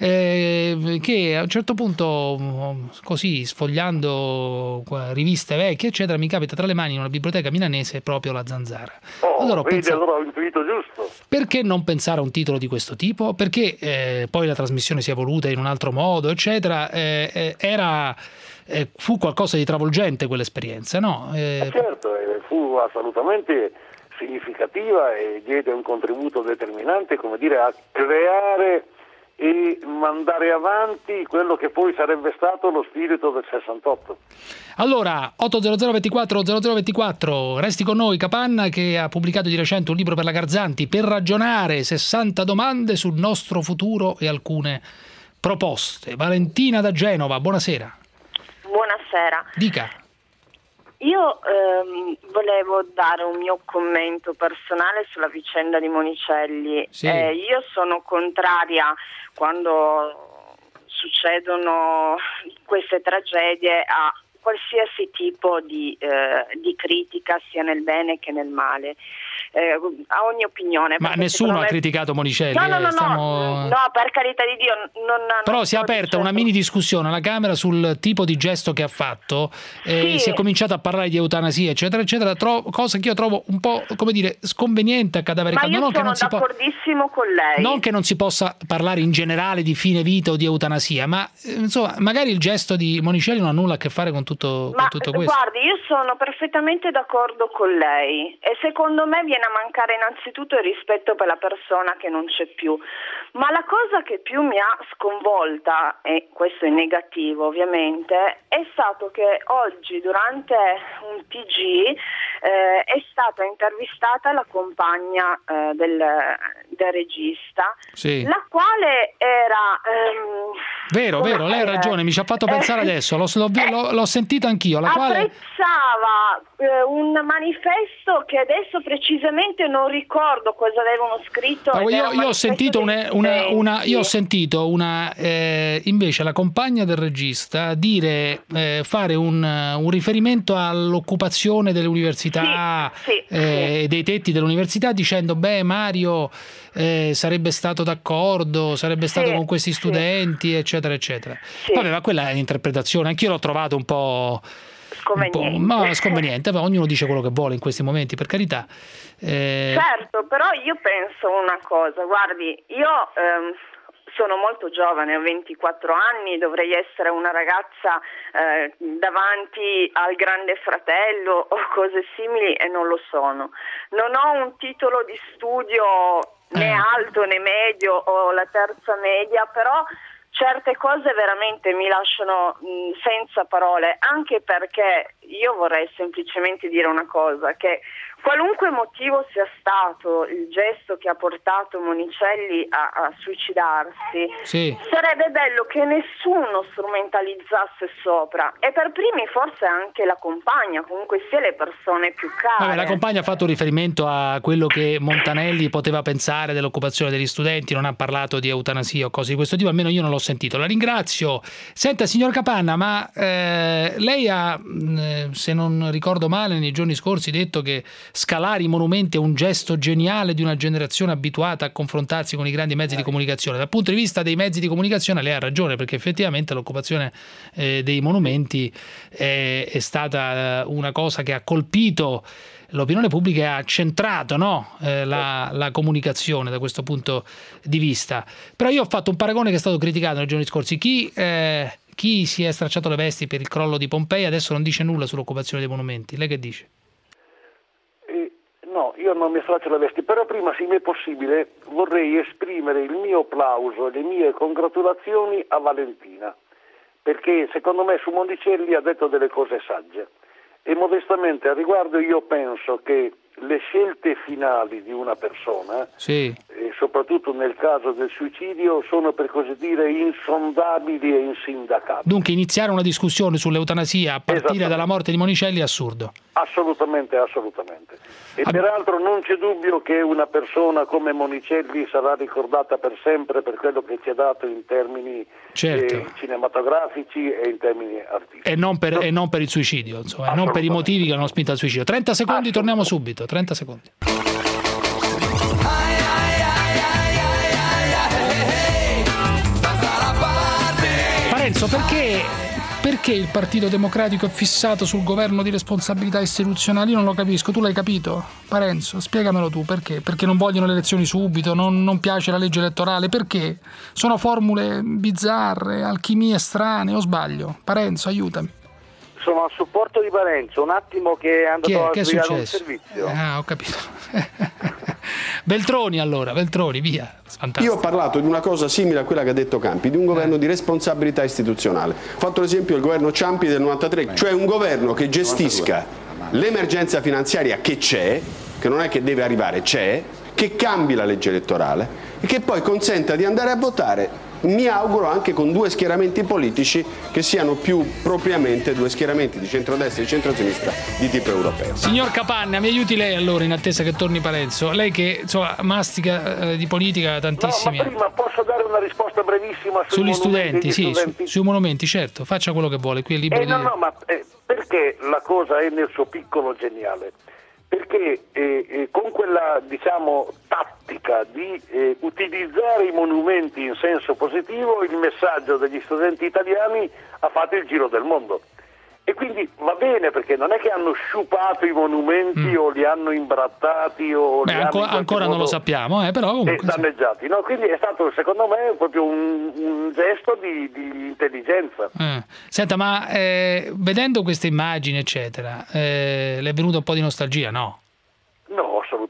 eh, che a un certo punto, così sfogliando riviste vecchie eccetera, mi capita tra le mani in una biblioteca milanese proprio la Zanzara. Oh, allora ho vedi, pensato, allora ho intuito giusto. Perché non pensare a un titolo di questo tipo? Perché eh, poi la trasmissione si è evoluta in un altro modo eccetera, eh, eh, era eh, fu qualcosa di travolgente quell'esperienza, no? Eh, eh certo, eh, fu assolutamente significativa e diede un contributo determinante, come dire, a creare e mandare avanti quello che poi sarebbe stato lo spirito del sessantotto. Allora, otto zero zero ventiquattro zero zero ventiquattro, resti con noi Capanna, che ha pubblicato di recente un libro per la Garzanti per ragionare, sessanta domande sul nostro futuro e alcune proposte. Valentina da Genova, buonasera. Buonasera. Dica. Io ehm, volevo dare un mio commento personale sulla vicenda di Monicelli. Sì. Eh, io sono contraria quando succedono queste tragedie a qualsiasi tipo di, eh, di critica, sia nel bene che nel male, eh, a ogni opinione. Ma nessuno me... ha criticato Monicelli. No, no, no, eh, stiamo... no, no, per carità di Dio. Non, Però non si è aperta dicendo. una mini discussione alla Camera sul tipo di gesto che ha fatto, eh, sì. si è cominciato a parlare di eutanasia, eccetera, eccetera, tro- cosa che io trovo un po', come dire, sconveniente a cadavere Ma caldo. io non sono che non si d'accordissimo po- con lei. Non che non si possa parlare in generale di fine vita o di eutanasia, ma eh, insomma, magari il gesto di Monicelli non ha nulla a che fare con tutto, Ma con tutto questo. Guardi, io sono perfettamente d'accordo con lei e secondo me me viene a mancare innanzitutto il rispetto per la persona che non c'è più, ma la cosa che più mi ha sconvolta, e questo è negativo ovviamente, è stato che oggi durante un T G eh, è stata intervistata la compagna eh, del, del regista, sì. la quale era... Ehm, vero, vero, lei ha ragione, mi ci ha fatto pensare eh, adesso, l'ho, l'ho, l'ho sentito anch'io, la quale... apprezzava eh, un manifesto che adesso precisamente non ricordo cosa avevano scritto. Io, io, ho sentito una, una, una, io ho sentito una eh, invece la compagna del regista dire eh, fare un, un riferimento all'occupazione delle università, sì, sì, eh, sì. dei tetti dell'università, dicendo beh Mario eh, sarebbe stato d'accordo, sarebbe stato sì, con questi studenti, sì. eccetera eccetera. Sì. Vabbè, ma quella è l'interpretazione, anch'io l'ho trovato un po' sconveniente, un po', ma sconveniente, ma ognuno dice quello che vuole in questi momenti, per carità. Eh... Certo, però io penso una cosa, guardi, io ehm, sono molto giovane, ho ventiquattro anni, dovrei essere una ragazza eh, davanti al Grande Fratello o cose simili e non lo sono. Non ho un titolo di studio né eh. alto né medio o la terza media, però certe cose veramente mi lasciano mh, senza parole, anche perché io vorrei semplicemente dire una cosa, che qualunque motivo sia stato il gesto che ha portato Monicelli a, a suicidarsi, sì. sarebbe bello che nessuno strumentalizzasse sopra, e per primi forse anche la compagna, comunque sia le persone più care. Vabbè, la compagna ha fatto riferimento a quello che Montanelli poteva pensare dell'occupazione degli studenti, non ha parlato di eutanasia o cose di questo tipo, almeno io non l'ho sentito. La ringrazio. Senta, signor Capanna, ma eh, lei ha, se non ricordo male, nei giorni scorsi detto che scalare i monumenti è un gesto geniale di una generazione abituata a confrontarsi con i grandi mezzi di comunicazione. Dal punto di vista dei mezzi di comunicazione lei ha ragione, perché effettivamente l'occupazione eh, dei monumenti è, è stata una cosa che ha colpito l'opinione pubblica e ha centrato, no? eh, la, la comunicazione da questo punto di vista. Però io ho fatto un paragone che è stato criticato nei giorni scorsi. Chi, eh, chi si è stracciato le vesti per il crollo di Pompei adesso non dice nulla sull'occupazione dei monumenti. Lei che dice? No, io non mi straccio le vesti, però prima, se mi è possibile, vorrei esprimere il mio applauso e le mie congratulazioni a Valentina, perché secondo me su Monicelli ha detto delle cose sagge, e modestamente al riguardo io penso che le scelte finali di una persona, sì. e soprattutto nel caso del suicidio, sono per così dire insondabili e insindacabili. Dunque iniziare una discussione sull'eutanasia a partire dalla morte di Monicelli è assurdo. Assolutamente, assolutamente. E ah. peraltro non c'è dubbio che una persona come Monicelli sarà ricordata per sempre per quello che ci ha dato in termini certo. eh, cinematografici e in termini artistici. E non per, no. e non per il suicidio, insomma, non per i motivi che hanno spinto al suicidio. trenta secondi, torniamo subito. trenta secondi. Parenzo, perché... Perché il Partito Democratico è fissato sul governo di responsabilità istituzionali? Io non lo capisco, tu l'hai capito? Parenzo, spiegamelo tu, perché? Perché non vogliono le elezioni subito, non, non piace la legge elettorale, perché? Sono formule bizzarre, alchimie strane, o sbaglio? Parenzo, aiutami. Sono a supporto di Parenzo, un attimo che è andato che è? a sbrigare un servizio. Ah, ho capito. Beltroni allora, Beltroni, via. Fantastico. Io ho parlato di una cosa simile a quella che ha detto Campi, di un governo di responsabilità istituzionale. Ho fatto l'esempio del governo Ciampi del novantatré, cioè un governo che gestisca l'emergenza finanziaria che c'è, che non è che deve arrivare, c'è, che cambi la legge elettorale e che poi consenta di andare a votare, mi auguro anche con due schieramenti politici che siano più propriamente due schieramenti di centrodestra e di centrosinistra di tipo europeo. Signor Capanna, mi aiuti lei allora in attesa che torni Parenzo, lei che insomma mastica eh, di politica tantissimi. No, ma prima posso dare una risposta brevissima sui sugli studenti, sì, studenti? Su, sui monumenti, certo, faccia quello che vuole, qui è libero eh, di no, no, ma eh, perché la cosa è nel suo piccolo geniale? Perché eh, eh, con quella, diciamo, tattica di eh, utilizzare i monumenti in senso positivo, il messaggio degli studenti italiani ha fatto il giro del mondo. E quindi va bene, perché non è che hanno sciupato i monumenti mm. o li hanno imbrattati o Beh, li anco, hanno ancora non lo sappiamo, eh, però comunque, danneggiati. No? Quindi è stato, secondo me, proprio un, un gesto di, di intelligenza. Eh. Senta, ma eh, vedendo queste immagini, eccetera, eh, le è venuto un po' di nostalgia, no? No, assolutamente.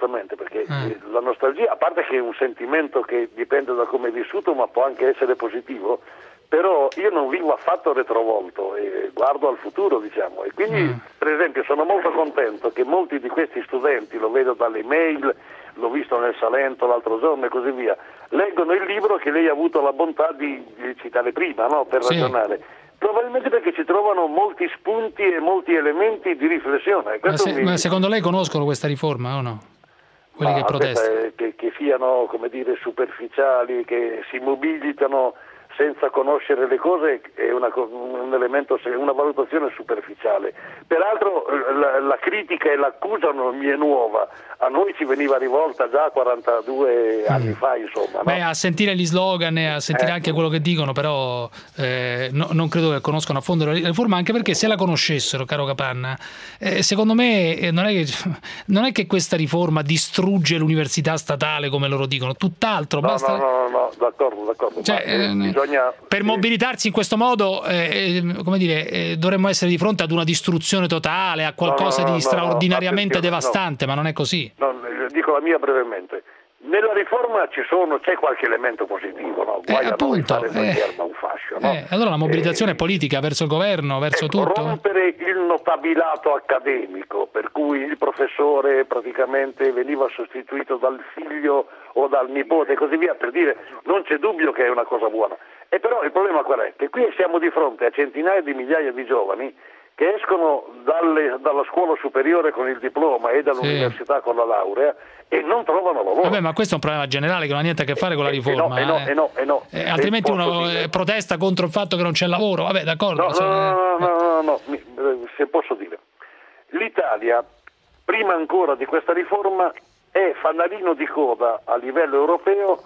assolutamente, perché eh. la nostalgia, a parte che è un sentimento che dipende da come è vissuto, ma può anche essere positivo, però io non vivo affatto retrovolto e guardo al futuro, diciamo, e quindi mm. per esempio sono molto contento che molti di questi studenti, lo vedo dalle mail, l'ho visto nel Salento l'altro giorno e così via, leggono il libro che lei ha avuto la bontà di, di citare prima, no? Per sì. ragionare. Probabilmente perché ci trovano molti spunti e molti elementi di riflessione. Ma, se, mi... ma secondo lei conoscono questa riforma o no? Quelli ma che protestano? Che, che siano, come dire, superficiali, che si mobilitano senza conoscere le cose è una, un elemento, una valutazione superficiale. Peraltro la, la critica e l'accusa non mi è nuova, a noi ci veniva rivolta già quarantadue mm. anni fa, insomma. No? Beh, a sentire gli slogan e a sentire eh. anche quello che dicono, però eh, no, non credo che conoscano a fondo la riforma, anche perché se la conoscessero, caro Capanna, eh, secondo me eh, non, è che, non è che questa riforma distrugge l'università statale come loro dicono, tutt'altro. No, basta... no, no, no, no, d'accordo, d'accordo. Cioè, eh, bisogna... Per mobilitarsi in questo modo, eh, come dire, eh, dovremmo essere di fronte ad una distruzione totale, a qualcosa no, no, no, di straordinariamente no, devastante, no. ma non è così. No, dico la mia brevemente. Nella riforma ci sono, c'è qualche elemento positivo, no? Guai eh, a appunto, noi fare eh, un fascio, no? eh, allora la mobilitazione eh, politica verso il governo, verso ecco, tutto. Rompere il notabilato accademico, per cui il professore praticamente veniva sostituito dal figlio o dal nipote e così via, per dire, non c'è dubbio che è una cosa buona. E però il problema qual è? Che qui siamo di fronte a centinaia di migliaia di giovani che escono dalle, dalla scuola superiore con il diploma e dall'università sì. con la laurea e non trovano lavoro. Vabbè, ma questo è un problema generale che non ha niente a che fare con la riforma. Eh, eh no, eh. Eh. no, eh no, eh, altrimenti uno dire. protesta contro il fatto che non c'è lavoro. Vabbè, d'accordo. No, no, no, no, no, no, no, se posso dire. L'Italia, prima ancora di questa riforma, è fanalino di coda a livello europeo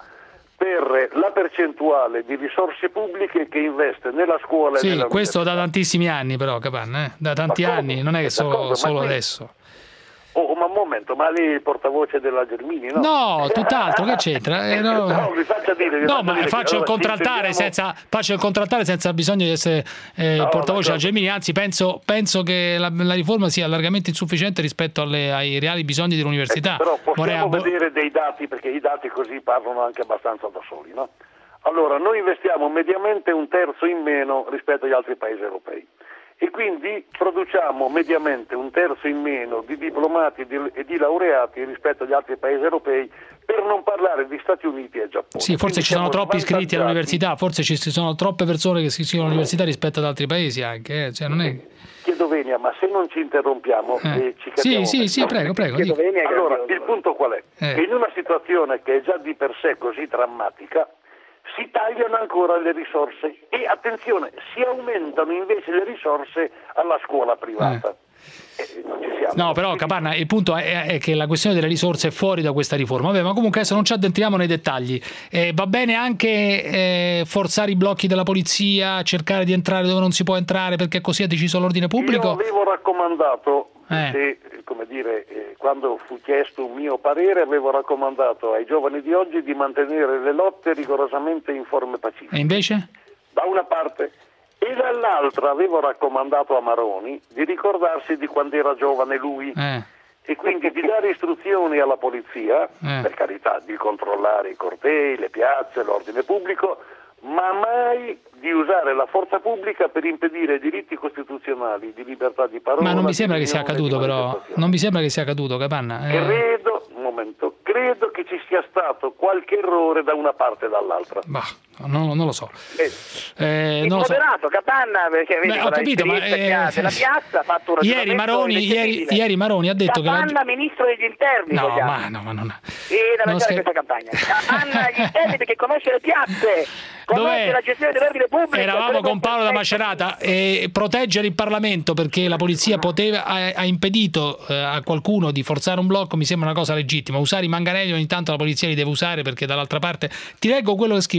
per la percentuale di risorse pubbliche che investe nella scuola sì, e nella questo da tantissimi anni però, Capanna, eh? da tanti d'accordo, anni, non è che solo, solo qui... adesso. Oh, ma un momento, ma lei è il portavoce della Gelmini, no? No, tutt'altro, che c'entra? Eh, no, no, mi faccia dire, mi no faccia ma dire faccio, che, il contraltare senza, faccio il contraltare senza bisogno di essere eh, no, portavoce della Gelmini, anzi penso, penso che la, la riforma sia largamente insufficiente rispetto alle, ai reali bisogni dell'università. Eh, però possiamo Vorrei... vedere dei dati, perché i dati così parlano anche abbastanza da soli, no? Allora, noi investiamo mediamente un terzo in meno rispetto agli altri paesi europei. E quindi produciamo mediamente un terzo in meno di diplomati e di, e di laureati rispetto agli altri paesi europei, per non parlare di Stati Uniti e Giappone. Sì, forse quindi ci sono troppi iscritti all'università, forse ci sono troppe persone che si iscrivono all'università rispetto ad altri paesi anche, eh? Cioè, non è... Chiedo venia, ma se non ci interrompiamo eh. e ci capiamo... Sì, sì, sì, prego, prego. Venia, allora, il punto qual è? Eh. Che in una situazione che è già di per sé così drammatica, si tagliano ancora le risorse e, attenzione, si aumentano invece le risorse alla scuola privata. Eh. Eh, non ci siamo. No, però Capanna, il punto è, è che la questione delle risorse è fuori da questa riforma. Vabbè, ma comunque adesso non ci addentriamo nei dettagli. Eh, va bene anche eh, forzare i blocchi della polizia, cercare di entrare dove non si può entrare perché così ha deciso l'ordine pubblico? Io avevo raccomandato, eh. se, come dire, eh, quando fu chiesto un mio parere, avevo raccomandato ai giovani di oggi di mantenere le lotte rigorosamente in forme pacifiche. E invece? Da una parte. E dall'altra avevo raccomandato a Maroni di ricordarsi di quando era giovane lui eh. e quindi di dare istruzioni alla polizia, eh. per carità, di controllare i cortei, le piazze, l'ordine pubblico, ma mai di usare la forza pubblica per impedire i diritti costituzionali di libertà di parola. Ma non mi sembra che sia accaduto, però. Non mi sembra che sia accaduto, Capanna. Eh. Credo, un momento, credo che ci sia stato qualche errore da una parte e dall'altra. Bah, non, non lo so. Eh. Eh, non lo so. Moderato, Capanna, perché vedi, Beh, ho capito, ma eh, della piazza ha fatto un ieri Maroni, ieri, ieri Maroni ha detto Capanna, che la... ministro degli interni. No, vogliamo. ma no, ma non. Sì, da non mangiare scher- questa campagna. Capanna agli interni perché conosce le piazze, conosce Dov'è? la gestione dell'ordine pubblico. Eravamo con Paolo da Macerata e proteggere il Parlamento perché la polizia poteva, ha, ha impedito eh, a qualcuno di forzare un blocco, mi sembra una cosa legittima. Usare i manganelli ogni tanto la polizia li deve usare perché dall'altra parte. Ti leggo quello che scrive il mio amico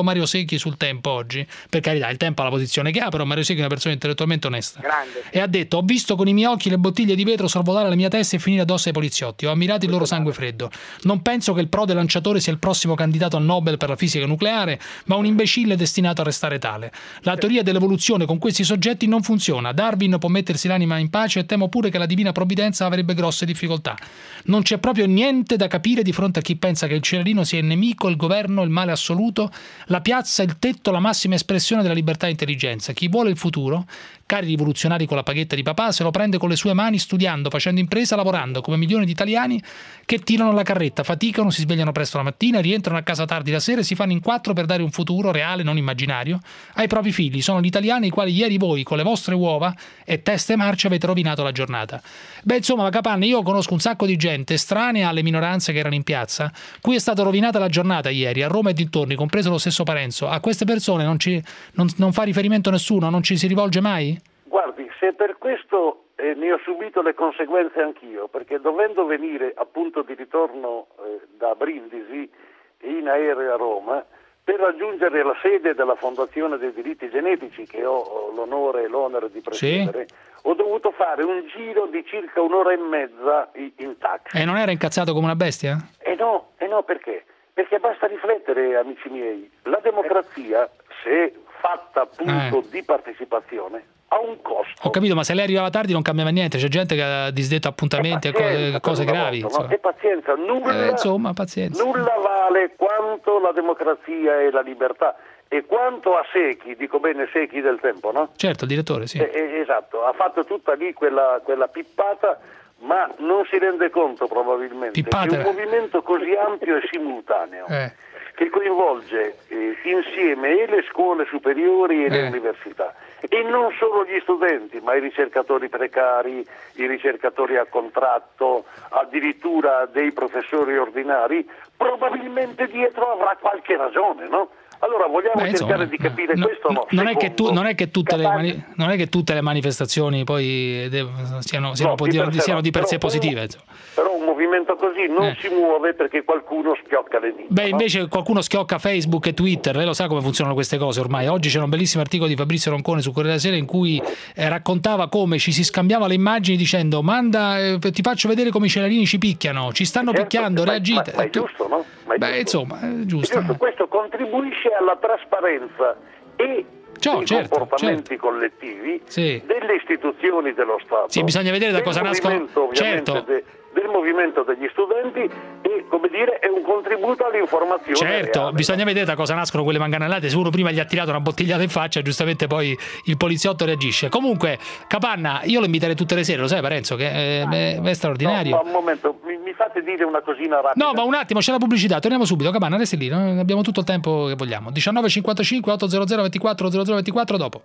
Mario Secchi sul Tempo oggi, per carità il Tempo ha la posizione che ha, però Mario Secchi è una persona intellettualmente onesta. Grande. E ha detto: ho visto con i miei occhi le bottiglie di vetro sorvolare la mia testa e finire addosso ai poliziotti, ho ammirato il loro sangue freddo. Non penso che il prode lanciatore sia il prossimo candidato a Nobel per la fisica nucleare, ma un imbecille destinato a restare tale. La teoria dell'evoluzione con questi soggetti non funziona. Darwin può mettersi l'anima in pace e temo pure che la divina provvidenza avrebbe grosse difficoltà. Non c'è proprio niente da capire di fronte a chi pensa che il cittadino sia il nemico, il governo, il male assoluto, la piazza, il tetto, la massima espressione della libertà e intelligenza. Chi vuole il futuro, cari rivoluzionari con la paghetta di papà, se lo prende con le sue mani, studiando, facendo impresa, lavorando, come milioni di italiani che tirano la carretta, faticano, si svegliano presto la mattina, rientrano a casa tardi la sera e si fanno in quattro per dare un futuro reale, non immaginario, ai propri figli. Sono gli italiani ai quali ieri voi, con le vostre uova e teste marce, avete rovinato la giornata. Beh, insomma, Capanna, io conosco un sacco di gente estranea alle minoranze che erano in piazza, cui è stata rovinata la giornata ieri, a Roma e dintorni, compreso lo stesso Parenzo. A queste persone non, ci, non, non fa riferimento nessuno, non ci si rivolge mai? Guardi, se per questo eh, ne ho subito le conseguenze anch'io, perché dovendo venire appunto di ritorno eh, da Brindisi in aereo a Roma, per raggiungere la sede della Fondazione dei diritti genetici, che ho, ho l'onore e l'onere di presiedere, sì, ho dovuto fare un giro di circa un'ora e mezza in taxi. E non era incazzato come una bestia? Eh no, eh no, perché? Perché basta riflettere, amici miei, la democrazia, se fatta appunto eh. di partecipazione, ha un costo. Ho capito, ma se lei arrivava tardi non cambiava niente, c'è gente che ha disdetto appuntamenti e cose, cose gravi. Volta, no? E pazienza, nulla, eh, insomma, pazienza. nulla vale quanto la democrazia e la libertà. E quanto a Secchi, dico bene Secchi del Tempo, no? Certo, il direttore, sì. Eh, eh, esatto, ha fatto tutta lì quella, quella pippata, ma non si rende conto probabilmente pippata. che un movimento così ampio e simultaneo, eh. che coinvolge eh, insieme e le scuole superiori e eh. le università, e non solo gli studenti, ma i ricercatori precari, i ricercatori a contratto, addirittura dei professori ordinari, probabilmente dietro avrà qualche ragione, no? Allora vogliamo Beh, cercare insomma, di capire no, questo o no? Non è, che tu, non, è che tutte le Capanna... mani, non è che tutte le manifestazioni poi dev- siano, siano, no, di, per sé, siano di per sé però, positive. Insomma. Però un movimento così non eh. si muove perché qualcuno schiocca le dita. Beh, no? invece qualcuno schiocca Facebook e Twitter, lei lo sa come funzionano queste cose ormai. Oggi c'era un bellissimo articolo di Fabrizio Roncone su Corriere della Sera in cui eh, raccontava come ci si scambiava le immagini dicendo manda, eh, ti faccio vedere come i celerini ci picchiano, ci stanno certo, picchiando, ma, reagite. Ma, ma è giusto, no? Ma è Beh, giusto. insomma, è giusto. È giusto. Questo contribuisce alla trasparenza e Ciao, dei certo, comportamenti certo. collettivi sì. delle istituzioni dello Stato. Sì, bisogna vedere da cosa nascono. Certo. De, del movimento degli studenti e, come dire, è un contributo all'informazione. Certo, reale. Bisogna vedere da cosa nascono quelle manganellate. Se uno prima gli ha tirato una bottigliata in faccia, giustamente poi il poliziotto reagisce. Comunque, Capanna, io lo inviterei tutte le sere, lo sai Parenzo, che è, è, è straordinario. No, ma un momento, mi, mi fate dire una cosina rapida? No, ma un attimo, c'è la pubblicità, torniamo subito. Capanna, resti lì, no? Abbiamo tutto il tempo che vogliamo. diciannove e cinquantacinque ottocento ventiquattro zero zero ventiquattro dopo.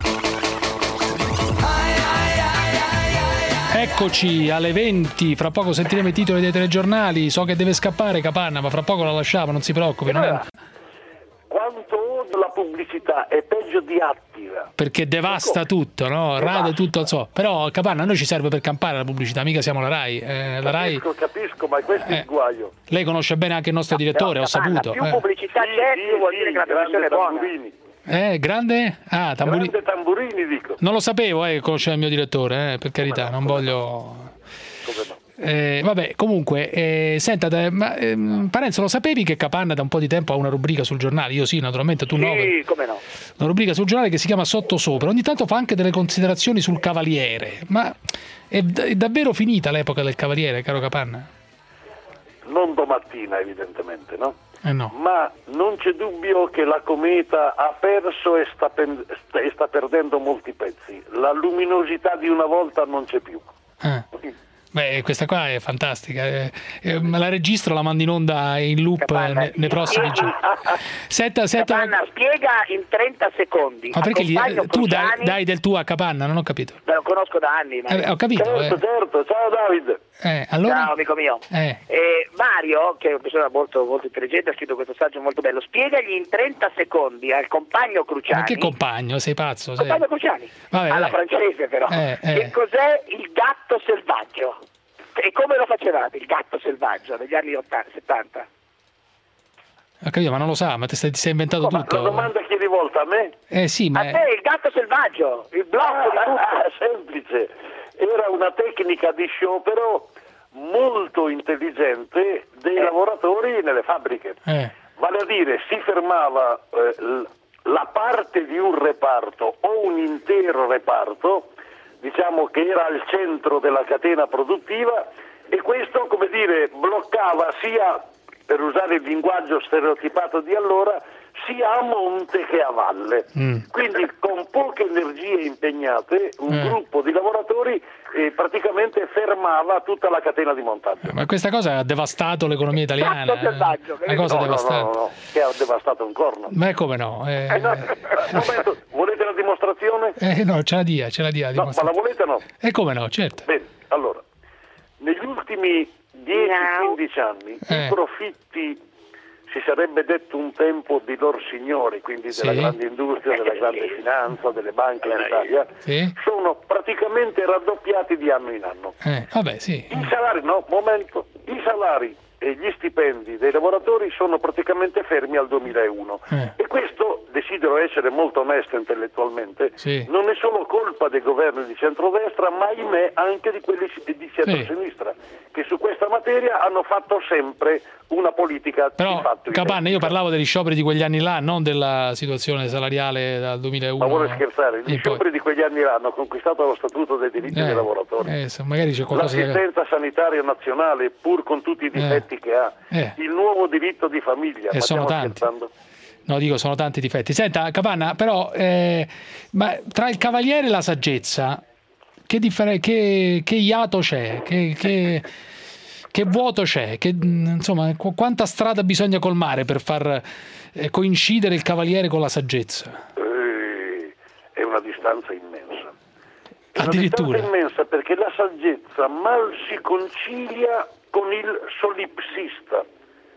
Eccoci alle venti, fra poco sentiremo i titoli dei telegiornali. So che deve scappare Capanna, ma fra poco la lasciamo, non si preoccupi. Non è... Quanto la pubblicità è peggio di Attila. Perché devasta tutto, no? Rade tutto, so. Però Capanna a noi ci serve per campare la pubblicità, mica siamo la Rai. Eh, la Rai... Capisco, capisco, ma questo è eh. il guaio. Lei conosce bene anche il nostro direttore, no, ho saputo. Più eh. pubblicità c'è, più vuol dire che la trasmissione è buona. Eh, grande? Ah, Tamburini. Grande Tamburini, dico. Non lo sapevo, eh, conosceva il mio direttore, eh, per carità, no, non voglio... Come no? Eh, vabbè, comunque, eh, senta, ma, eh, Parenzo, lo sapevi che Capanna da un po' di tempo ha una rubrica sul giornale? Io sì, naturalmente, tu sì, no. Sì, come no. Una rubrica sul giornale che si chiama Sottosopra. Ogni tanto fa anche delle considerazioni sul Cavaliere. Ma è, è davvero finita l'epoca del Cavaliere, caro Capanna? Non domattina, evidentemente, no? Eh no. Ma non c'è dubbio che la cometa ha perso e sta, pen- e sta perdendo molti pezzi. La luminosità di una volta non c'è più. Eh. Beh, questa qua è fantastica. Eh, eh, me la registro, la mando in onda in loop Capanna, ne, nei prossimi giorni. Senta, senta. Capanna, spiega in trenta secondi. Ma perché gli, tu dai, Cruciani, dai del tuo a Capanna? Non ho capito. Lo conosco da anni. Ma... Eh, ho capito. Certo, eh. certo. Ciao Davide. Eh, allora... Ciao amico mio. Eh. Eh, Mario, che è una persona molto, molto intelligente, ha scritto questo saggio molto bello. Spiegagli in trenta secondi al compagno Cruciani. Ma che compagno? Sei pazzo? Sei... Compagno Cruciani. Vabbè, alla dai. francese però. Eh, eh. Che cos'è il gatto selvaggio? E come lo facevate il gatto selvaggio negli anni ottanta, settanta? Ho capito, ma non lo sa, ma ti, stai, ti sei inventato no, tutto. Ma la domanda chi è rivolta a me? Eh sì, ma... A te il gatto selvaggio, il blocco di tutto. Ah, semplice. Era una tecnica di sciopero molto intelligente dei eh. lavoratori nelle fabbriche. Eh. Vale a dire, si fermava eh, la parte di un reparto o un intero reparto, diciamo che era al centro della catena produttiva, e questo, come dire, bloccava sia, per usare il linguaggio stereotipato di allora, sia a monte che a valle. Mm. Quindi con poche energie impegnate un eh. gruppo di lavoratori eh, praticamente fermava tutta la catena di montaggio. Ma questa cosa ha devastato l'economia italiana. Eh? Una cosa no, devastante. No, no, no, che ha devastato un corno. Ma come no? Eh... Eh, no un momento, volete la dimostrazione? Eh no, ce la dia, ce la dia. No, ma la volete o no? E eh, come no, certo. Bene, allora, negli ultimi dieci quindici anni eh. i profitti, si sarebbe detto un tempo di lor signori, quindi sì. della grande industria, della grande finanza, delle banche in Italia, sì. sono praticamente raddoppiati di anno in anno. Eh, vabbè, sì. I salari, no, momento, i salari e gli stipendi dei lavoratori sono praticamente fermi al duemilauno eh. e questo, desidero essere molto onesto intellettualmente, sì. non è solo colpa dei governi di centrodestra, ma ahimè anche di quelli di centrosinistra, sì. che su questa materia hanno fatto sempre una politica però, di fatto. Capanna, io parlavo degli scioperi di quegli anni là, non della situazione salariale dal duemilauno. Ma vuole scherzare? Gli scioperi poi... di quegli anni là hanno conquistato lo statuto dei diritti eh, dei lavoratori. Eh, magari c'è qualcosa L'assistenza che... sanitaria nazionale, pur con tutti i difetti eh, che ha, eh. il nuovo diritto di famiglia. E sono tanti. Scherzando? No, dico, sono tanti difetti. Senta, Capanna, però, eh, ma tra il cavaliere e la saggezza, che, differ- che, che iato c'è? Che... che... Che vuoto c'è? Che, insomma, qu- quanta strada bisogna colmare per far eh, coincidere il cavaliere con la saggezza? Eh, è una distanza immensa. È Addirittura. Una distanza immensa perché la saggezza mal si concilia con il solipsista,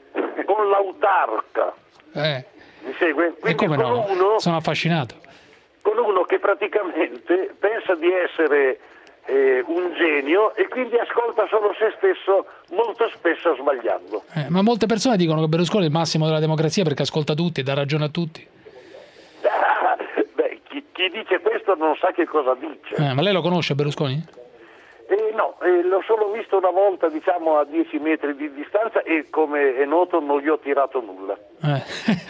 con l'autarca. Eh. Mi segue? Quindi e come con no? Uno, Sono affascinato. Con uno che praticamente pensa di essere Eh, un genio e quindi ascolta solo se stesso, molto spesso sbagliando. Eh, ma molte persone dicono che Berlusconi è il massimo della democrazia perché ascolta tutti e dà ragione a tutti. Ah, beh, chi, chi dice questo non sa che cosa dice. Eh, ma lei lo conosce Berlusconi? Eh, no, eh, l'ho solo visto una volta, diciamo a dieci metri di distanza e come è noto non gli ho tirato nulla. Eh.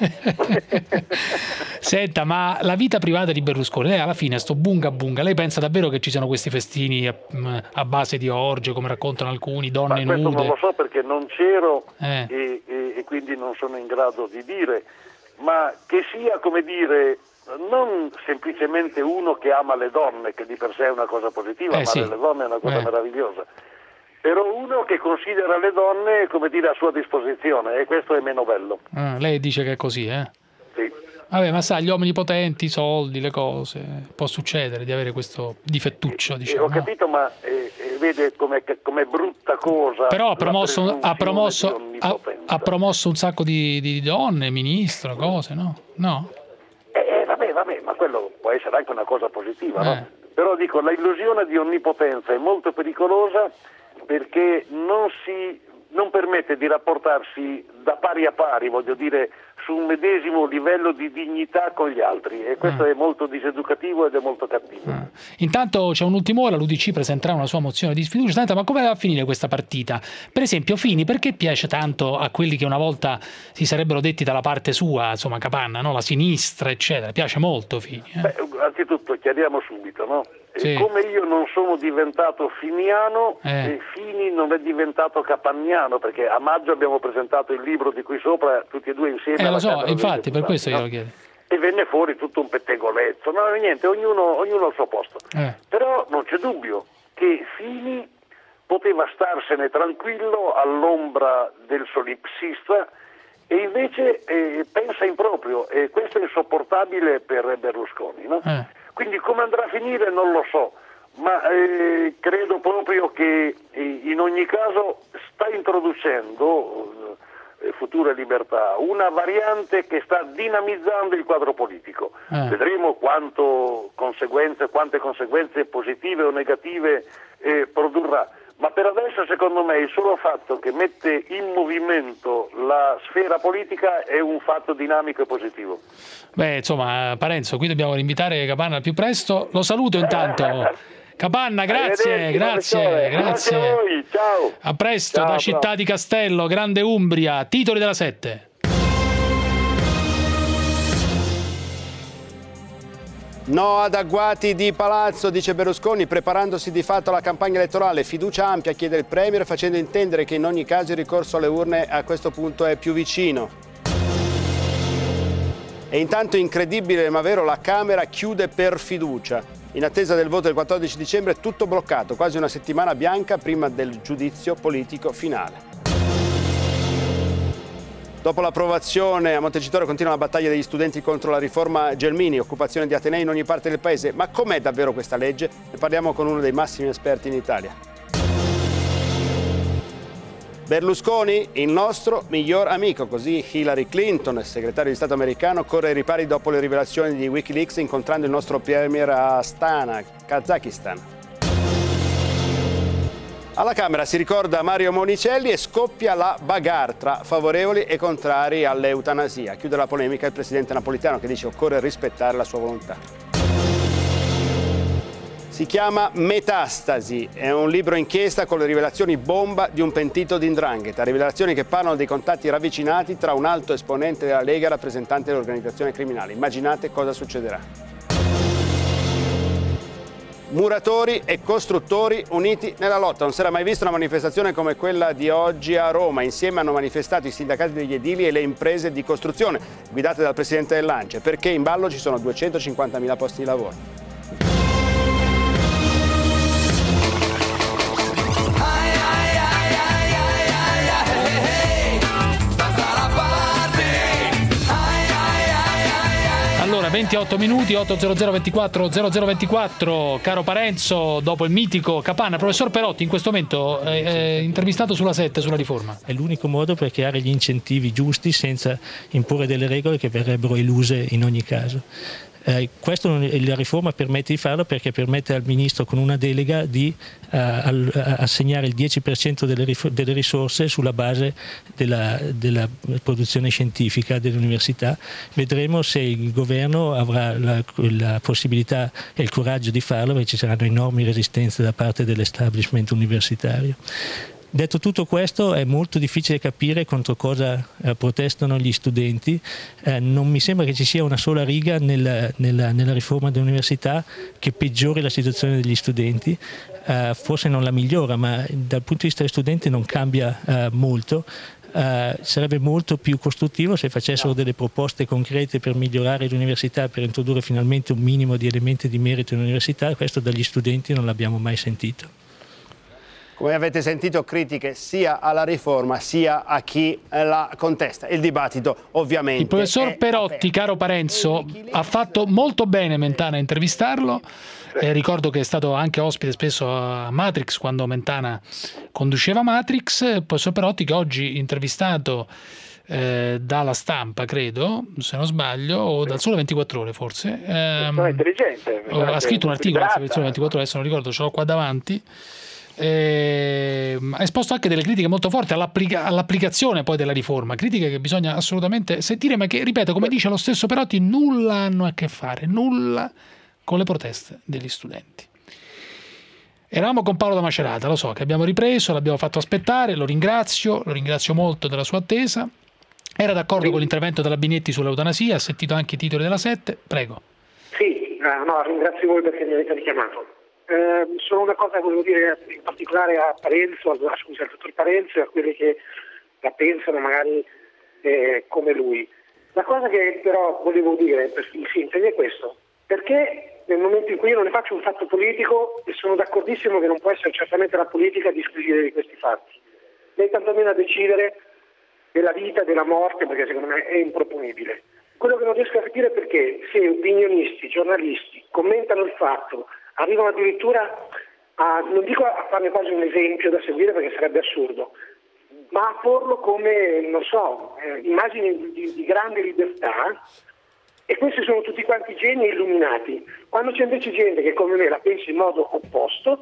Senta, ma la vita privata di Berlusconi, lei alla fine sto bunga bunga, lei pensa davvero che ci siano questi festini a, a base di orge, come raccontano alcuni, donne ma questo nude? Non lo so perché non c'ero eh. e, e, e quindi non sono in grado di dire, ma che sia, come dire, non semplicemente uno che ama le donne, che di per sé è una cosa positiva, eh, amare sì. le donne è una cosa eh. meravigliosa, però uno che considera le donne, come dire, a sua disposizione, e questo è meno bello. Ah, lei dice che è così, eh? Sì. Vabbè, ma sa, gli uomini potenti, i soldi, le cose, può succedere di avere questo difettuccio, diciamo. Eh, ho capito, ma eh, eh, vede com'è, com'è brutta cosa. Però ha promosso, ha promosso, ha, ha promosso un sacco di, di donne, ministro, cose, no? No? Eh, vabbè, vabbè, ma quello può essere anche una cosa positiva, eh. no? Però dico, la illusione di onnipotenza è molto pericolosa perché non si non permette di rapportarsi da pari a pari, voglio dire, su un medesimo livello di dignità con gli altri, e questo mm. è molto diseducativo ed è molto cattivo. Mm. Intanto c'è un'ultima ora, l'U D C presenterà una sua mozione di sfiducia. Senta, ma come va a finire questa partita? Per esempio Fini, perché piace tanto a quelli che una volta si sarebbero detti dalla parte sua, insomma Capanna, no? La sinistra, eccetera, piace molto Fini. Eh? Beh, anzitutto chiariamo subito, no? Sì. Come io non sono diventato finiano, eh. e Fini non è diventato capanniano, perché a maggio abbiamo presentato il libro di cui sopra tutti e due insieme. Eh, lo so, Camera infatti, per questo io no? lo chiedo. E venne fuori tutto un pettegolezzo, no, niente, ognuno, ognuno al suo posto. Eh. Però non c'è dubbio che Fini poteva starsene tranquillo all'ombra del solipsista e invece eh, pensa in proprio, e questo è insopportabile per Berlusconi, no? Eh. Quindi come andrà a finire non lo so, ma eh, credo proprio che eh, in ogni caso sta introducendo eh, Futura Libertà una variante che sta dinamizzando il quadro politico. Eh. Vedremo quanto conseguenze, quante conseguenze positive o negative eh, produrrà, ma per adesso secondo me il solo fatto che mette in movimento la sfera politica è un fatto dinamico e positivo. Beh, insomma, Parenzo, qui dobbiamo invitare Capanna al più presto. Lo saluto intanto. Capanna, grazie, grazie, grazie. Grazie a voi, ciao. A presto, Ciao, da Città ciao. di Castello, Grande Umbria, titoli della Sette. No ad agguati di palazzo, dice Berlusconi, preparandosi di fatto alla campagna elettorale. Fiducia ampia, chiede il Premier, facendo intendere che in ogni caso il ricorso alle urne a questo punto è più vicino. E intanto, incredibile ma vero, la Camera chiude per fiducia. In attesa del voto del quattordici dicembre, tutto bloccato, quasi una settimana bianca prima del giudizio politico finale. Dopo l'approvazione, a Montecitorio continua la battaglia degli studenti contro la riforma Gelmini, occupazione di atenei in ogni parte del paese. Ma com'è davvero questa legge? Ne parliamo con uno dei massimi esperti in Italia. Berlusconi, il nostro miglior amico, così Hillary Clinton, segretario di Stato americano, corre ai ripari dopo le rivelazioni di Wikileaks incontrando il nostro premier a Astana, Kazakistan. Alla Camera si ricorda Mario Monicelli e scoppia la bagarre tra favorevoli e contrari all'eutanasia. Chiude la polemica il presidente Napolitano che dice occorre rispettare la sua volontà. Si chiama Metastasi, è un libro inchiesta con le rivelazioni bomba di un pentito di 'ndrangheta, rivelazioni che parlano dei contatti ravvicinati tra un alto esponente della Lega e rappresentante dell'organizzazione criminale. Immaginate cosa succederà. Muratori e costruttori uniti nella lotta. Non si era mai vista una manifestazione come quella di oggi a Roma. Insieme hanno manifestato i sindacati degli edili e le imprese di costruzione, guidate dal presidente dell'A N C E, perché in ballo ci sono duecentocinquantamila posti di lavoro. Allora, ventotto minuti, otto zero zero ventiquattro zero zero ventiquattro, caro Parenzo, dopo il mitico Capanna, professor Perotti in questo momento è, è intervistato sulla Sette, sulla riforma. È l'unico modo per creare gli incentivi giusti senza imporre delle regole che verrebbero eluse in ogni caso. Eh, questo la riforma permette di farlo perché permette al Ministro con una delega di uh, al, uh, assegnare il dieci per cento delle, rif- delle risorse sulla base della, della produzione scientifica delle università. Vedremo se il governo avrà la, la possibilità e il coraggio di farlo, perché ci saranno enormi resistenze da parte dell'establishment universitario. Detto tutto questo, è molto difficile capire contro cosa eh, protestano gli studenti. Eh, non mi sembra che ci sia una sola riga nella, nella, nella riforma dell'università che peggiori la situazione degli studenti. Eh, forse non la migliora, ma dal punto di vista degli studenti non cambia eh, molto. Uh, sarebbe molto più costruttivo se facessero delle proposte concrete per migliorare l'università, per introdurre finalmente un minimo di elementi di merito in università. Questo dagli studenti non l'abbiamo mai sentito. Come avete sentito, critiche sia alla riforma sia a chi la contesta. Il dibattito ovviamente. Il professor Perotti, aperto. Caro Parenzo, ha fatto molto bene Mentana a intervistarlo. Eh, ricordo che è stato anche ospite spesso a Matrix quando Mentana conduceva Matrix. Il professor Perotti, che oggi intervistato eh, dalla Stampa, credo, se non sbaglio, o dal Sole ventiquattro Ore forse. Ehm, è intelligente. Ha scritto un articolo sul Sole ventiquattro Ore, adesso non ricordo, ce l'ho qua davanti. Eh, ha esposto anche delle critiche molto forti all'applica- all'applicazione poi della riforma, critiche che bisogna assolutamente sentire, ma che, ripeto, come dice lo stesso Perotti, nulla hanno a che fare, nulla con le proteste degli studenti. Eravamo con Paolo da Macerata, lo so che abbiamo ripreso, l'abbiamo fatto aspettare, lo ringrazio, lo ringrazio molto della sua attesa. Era d'accordo sì. con l'intervento della Binetti sull'eutanasia, ha sentito anche i titoli della Sette, prego. Sì, no, ringrazio voi perché mi avete richiamato. Eh, solo una cosa volevo dire in particolare a Parenzo, al, scusa, al dottor Parenzo e a quelli che la pensano magari eh, come lui. La cosa che però volevo dire per in sintesi è questo: perché nel momento in cui io non ne faccio un fatto politico, e sono d'accordissimo che non può essere certamente la politica a disquisire di questi fatti, né tantomeno a decidere della vita e della morte, perché secondo me è improponibile. Quello che non riesco a capire è perché se opinionisti, giornalisti commentano il fatto, arrivano addirittura a, non dico a farne quasi un esempio da seguire perché sarebbe assurdo, ma a porlo come, non so, eh, immagini di, di grande libertà, e questi sono tutti quanti geni illuminati. Quando c'è invece gente che come me la pensa in modo opposto,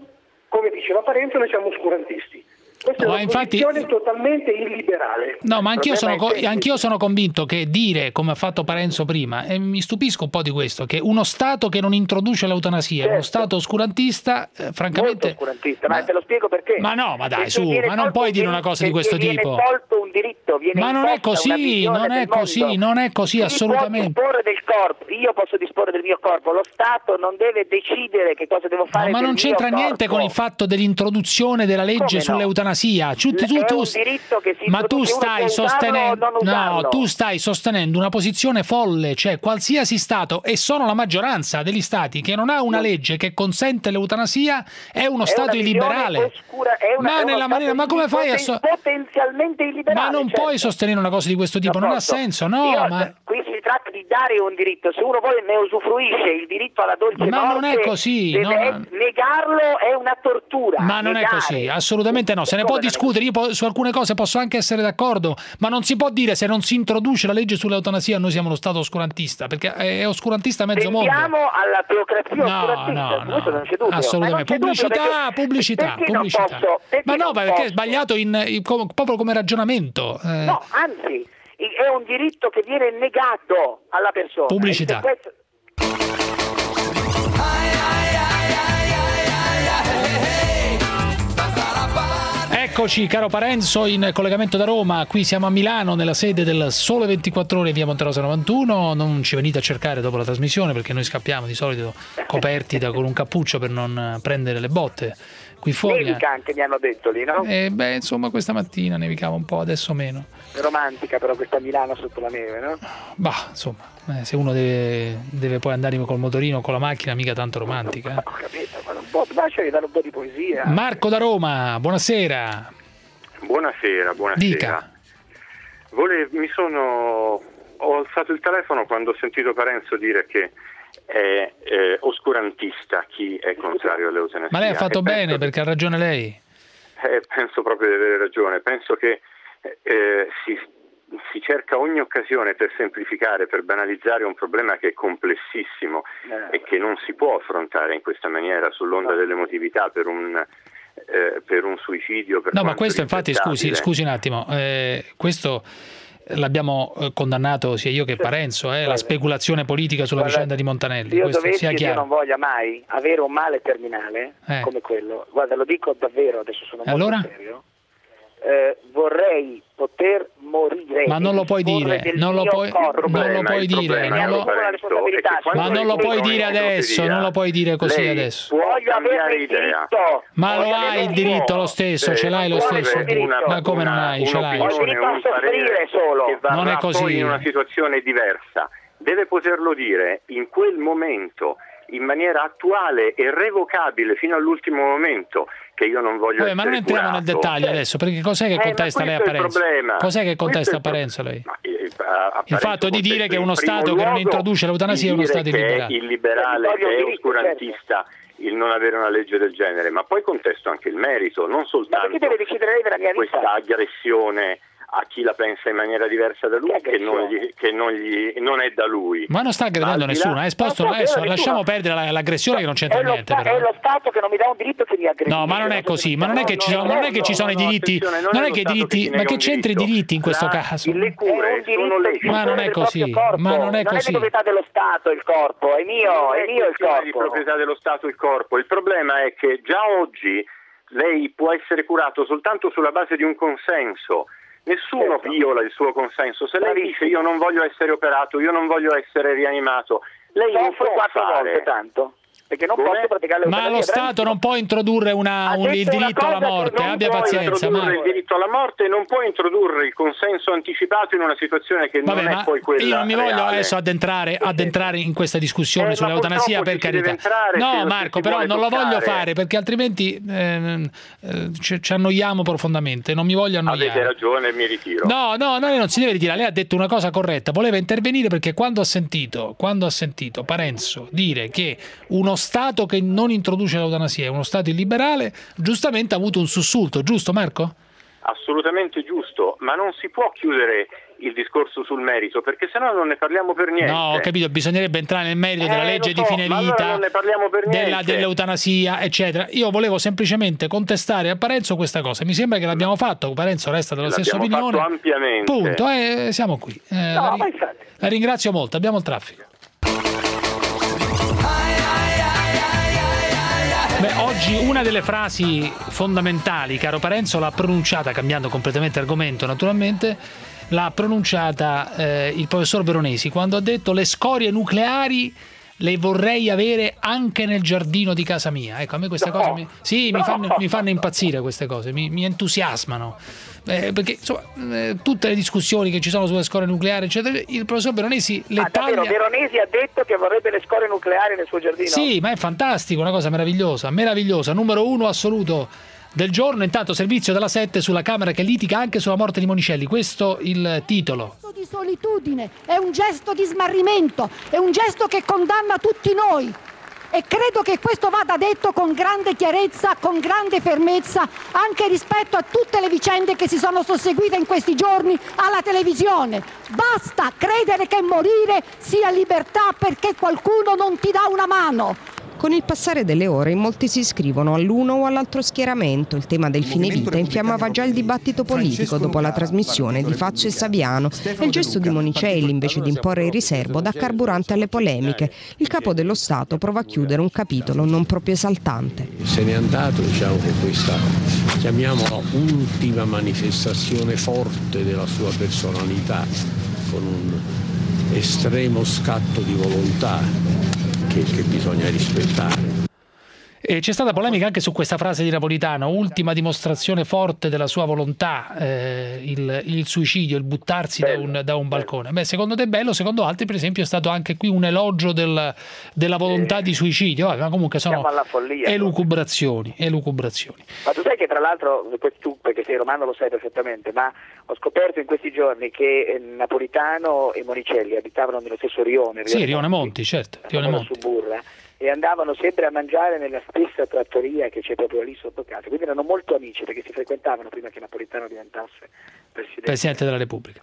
come diceva Parenzo, noi siamo oscurantisti. Questa No, è una infatti- posizione totalmente illiberale. No, ma anch'io Il sono, problema co- è che- anch'io sono convinto che dire, come ha fatto Parenzo prima, e mi stupisco un po' di questo, che uno Stato che non introduce l'eutanasia, uno Stato oscurantista, eh, francamente... Molto oscurantista, ma te lo spiego perché. Ma no, ma dai, Perché su, viene ma non tolto puoi un dire una diritto- cosa di questo perché tipo. Viene tolto un diritto, viene Ma non è imposta una così, visione non è del così, mondo. non è così, Chi assolutamente. può disporre del corpo, io posso disporre del mio corpo, lo Stato non deve decidere che cosa devo fare. No, ma del non c'entra mio niente corpo. con il fatto dell'introduzione della legge Come no? sull'eutanasia. Tu, tu, tu, È tu- un diritto che si ma tu introduce, uno stai può usarlo o sostenendo, non usarlo. no, tu stai sostenendo una posizione folle, cioè qualsiasi Stato, e sono la maggioranza degli Stati che non ha una legge che consente l'eutanasia, è uno È Stato una visione illiberale. oscura, è una- ma è uno nella Stato maniera, ma come fai a so- potenzialmente illiberale? ma non certo. puoi sostenere una cosa di questo tipo, non ha D'accordo. senso, no, Io- ma Qui si tratta di dare un diritto, se uno poi ne usufruisce il diritto alla dolce Ma morte, non è così, deve- no. negarlo è una tortura. Ma non è negare. così, assolutamente no. Se ne può discutere, io po- su alcune cose posso anche essere d'accordo, ma non si può dire se non si introduce la legge sull'eutanasia noi siamo uno Stato oscurantista, perché è oscurantista mezzo mondo. Pensiamo alla teocrazia No, oscurantista, no, su questo no, non c'è dubbio. assolutamente. Ma non c'è dubbio, Pubblicità, perché- pubblicità, perché non pubblicità. posso- perché Ma no, non perché è posso? sbagliato in, in- co- proprio come ragionamento. eh. No, anzi, è un diritto che viene negato alla persona. Pubblicità. E se questo- Eccoci, caro Parenzo, in collegamento da Roma. Qui siamo a Milano, nella sede del Sole ventiquattro Ore, via Monterosa novantuno. Non ci venite a cercare dopo la trasmissione perché noi scappiamo di solito coperti da, con un cappuccio per non prendere le botte. Qui fuori. Nevica anche, mi hanno detto lì, no? Eh, beh, insomma, questa mattina nevicava un po', adesso meno. È romantica però questa Milano sotto la neve, no? Bah, insomma, eh, se uno deve, deve poi andare col motorino o con la macchina, mica tanto romantica. eh. Ho capito, ma un po', lasciami dare un po' di poesia. Marco da Roma, buonasera. Buonasera, buonasera. Dica. Vole- mi sono ho alzato il telefono quando ho sentito Parenzo dire che è eh, oscurantista chi è contrario all'eutanasia. Ma lei ha fatto E bene penso, perché ha ragione lei. eh, penso proprio di avere ragione. Penso che eh, si, si cerca ogni occasione per semplificare, per banalizzare un problema che è complessissimo Eh. e che non si può affrontare in questa maniera sull'onda dell'emotività per un eh, per un suicidio. Per No, ma quanto questo infatti, scusi, rispettabile. scusi un attimo, eh, questo l'abbiamo eh, condannato sia io che Parenzo, eh, la speculazione politica sulla Guarda, vicenda di Montanelli, Se io questo dovessi sia e Dio chiaro. non voglia mai avere un male terminale Eh. come quello, guarda, lo dico davvero, adesso sono E molto allora? serio, eh, vorrei poter morire. Ma e non lo puoi disporre dire, del non lo mio puoi, corpo. non lo puoi il dire, problema, non lo, Parenzo, la responsabilità, è che quando ma non lo lei puoi dice dire una adesso, groseria, non lo puoi dire così lei adesso. può Voglio averne cambiare il idea. diritto. Ma lo Voglio hai averne il diritto lo stesso, Eh, ce l'hai lo vuole stesso. una- Ma come non una- hai, ce l'hai. un'opinione, Ho il diritto a un parere soffrire solo. che varrà Non è così. poi in una situazione diversa. Deve poterlo dire in quel momento, in maniera attuale e revocabile fino all'ultimo momento, che io non voglio Vabbè, essere ma non entriamo nel curato. dettaglio adesso, perché cos'è che Eh, ma contesta lei a questo è il Parenzo? problema. Cos'è che contesta a Questo è il Parenzo lei? Ma, eh, a- a Il Parenzo fatto di dire contesto che uno in primo Stato che non luogo introduce l'eutanasia è uno di dire Stato che illiberale. è illiberale, Voglio che è il diritto, oscurantista il non avere una legge del genere, ma poi contesto anche il merito, non Ma soltanto perché deve decidere lei della mia vita? questa aggressione a chi la pensa in maniera diversa da lui, che non, gli, che non, gli, non è da lui. Ma non sta aggredendo Ma al di là- nessuno, ha esposto Ma sto adesso, aggredendo lasciamo nessuno. perdere la- l'aggressione che non c'entra È lo, niente. sta- però. è lo Stato che non mi dà un diritto che mi aggredisce. No, ma non è così, ma non è che ci sono, non è che ci sono i diritti, attenzione, non non è è lo che i Stato che diritti, ti ma nega che un c'entri i diritto. diritti in questo La- caso? Le cure sono leggi. Ma non è così, ma non è Non è così. di proprietà dello Stato il corpo, è mio, Non è mio il questione di corpo. proprietà dello Stato il corpo. Il problema è che già oggi lei può essere curato soltanto sulla base di un consenso. Nessuno Certo. viola il suo consenso. Se lei Bravissimo. dice io non voglio essere operato, io non voglio essere rianimato, lei non Soffro può quattro fare. volte tanto, perché non Come? posso praticare le Ma lo Stato non può introdurre una- Ha un, il detto una diritto alla cosa che morte, non abbia può pazienza. introdurre Ma... il diritto alla morte e non può introdurre il consenso anticipato in una situazione che Vabbè, non è ma poi quella io non mi voglio reale. adesso addentrare, addentrare in questa discussione Eh, ma sull'eutanasia, per purtroppo ci si carità. deve entrare se No, lo- Marco, se si però vuole non lo voglio toccare. fare perché altrimenti ehm, eh, ci, ci annoiamo profondamente. Non mi voglio annoiare. Avete ragione, mi ritiro. No, no, no, lei non si deve ritirare. Lei ha detto una cosa corretta. Voleva intervenire perché quando ha sentito, quando ha sentito Parenzo dire che uno Stato che non introduce l'eutanasia è uno Stato illiberale, giustamente ha avuto un sussulto, giusto Marco? Assolutamente giusto, ma non si può chiudere il discorso sul merito, perché sennò non ne parliamo per niente. No, ho capito, bisognerebbe entrare nel merito Eh, della lo legge so, di fine ma allora vita, non ne parliamo per della, niente. dell'eutanasia, eccetera. Io volevo semplicemente contestare a Parenzo questa cosa. Mi sembra che l'abbiamo fatto, Parenzo resta della stessa L'abbiamo opinione. fatto ampiamente. Punto, e siamo qui. Eh, No, la, ri- ma infatti. la ringrazio molto, abbiamo il traffico. Beh, oggi una delle frasi fondamentali, caro Parenzo, l'ha pronunciata, cambiando completamente argomento naturalmente, l'ha pronunciata eh, il professor Veronesi quando ha detto: le scorie nucleari le vorrei avere anche nel giardino di casa mia. Ecco, a me queste No, cose mi, sì, no. mi, fanno, mi fanno impazzire queste cose, mi, mi entusiasmano. Eh, perché insomma, eh, tutte le discussioni che ci sono sulle scorie nucleari, eccetera, il professor Veronesi le Ah, davvero? taglia. Veronesi ha detto che vorrebbe le scorie nucleari nel suo giardino? Sì, ma è fantastico, una cosa meravigliosa, meravigliosa, numero uno assoluto del giorno. Intanto servizio della sette sulla Camera che litiga anche sulla morte di Monicelli, questo il titolo. Di solitudine, è un gesto di smarrimento, è un gesto che condanna tutti noi. E credo che questo vada detto con grande chiarezza, con grande fermezza, anche rispetto a tutte le vicende che si sono susseguite in questi giorni alla televisione. Basta credere che morire sia libertà perché qualcuno non ti dà una mano. Con il passare delle ore in molti si iscrivono all'uno o all'altro schieramento. Il tema del fine vita infiammava già il dibattito politico dopo la trasmissione di Faccio e Saviano e il gesto di Monicelli, invece di imporre il riservo, dà carburante alle polemiche. Il capo dello Stato prova a chiudere un capitolo non proprio esaltante. Se n'è andato, diciamo, con questa, chiamiamola, ultima manifestazione forte della sua personalità, con un estremo scatto di volontà che, che bisogna rispettare. E c'è stata polemica anche su questa frase di Napolitano, ultima dimostrazione forte della sua volontà, eh, il, il suicidio, il buttarsi da un, da un balcone. Beh, secondo te è bello, secondo altri per esempio è stato anche qui un elogio del, della volontà di suicidio, ma comunque sono Siamo alla follia, elucubrazioni, elucubrazioni. Ma tu sai che tra l'altro, tu perché sei romano lo sai perfettamente, ma ho scoperto in questi giorni che Napolitano e Monicelli abitavano nello stesso rione. Sì, Rione Monti, certo, Rione Monti. Su Burra, e andavano sempre a mangiare nella stessa trattoria che c'è proprio lì sotto casa, quindi erano molto amici perché si frequentavano prima che Napolitano diventasse presidente, Presidente della Repubblica.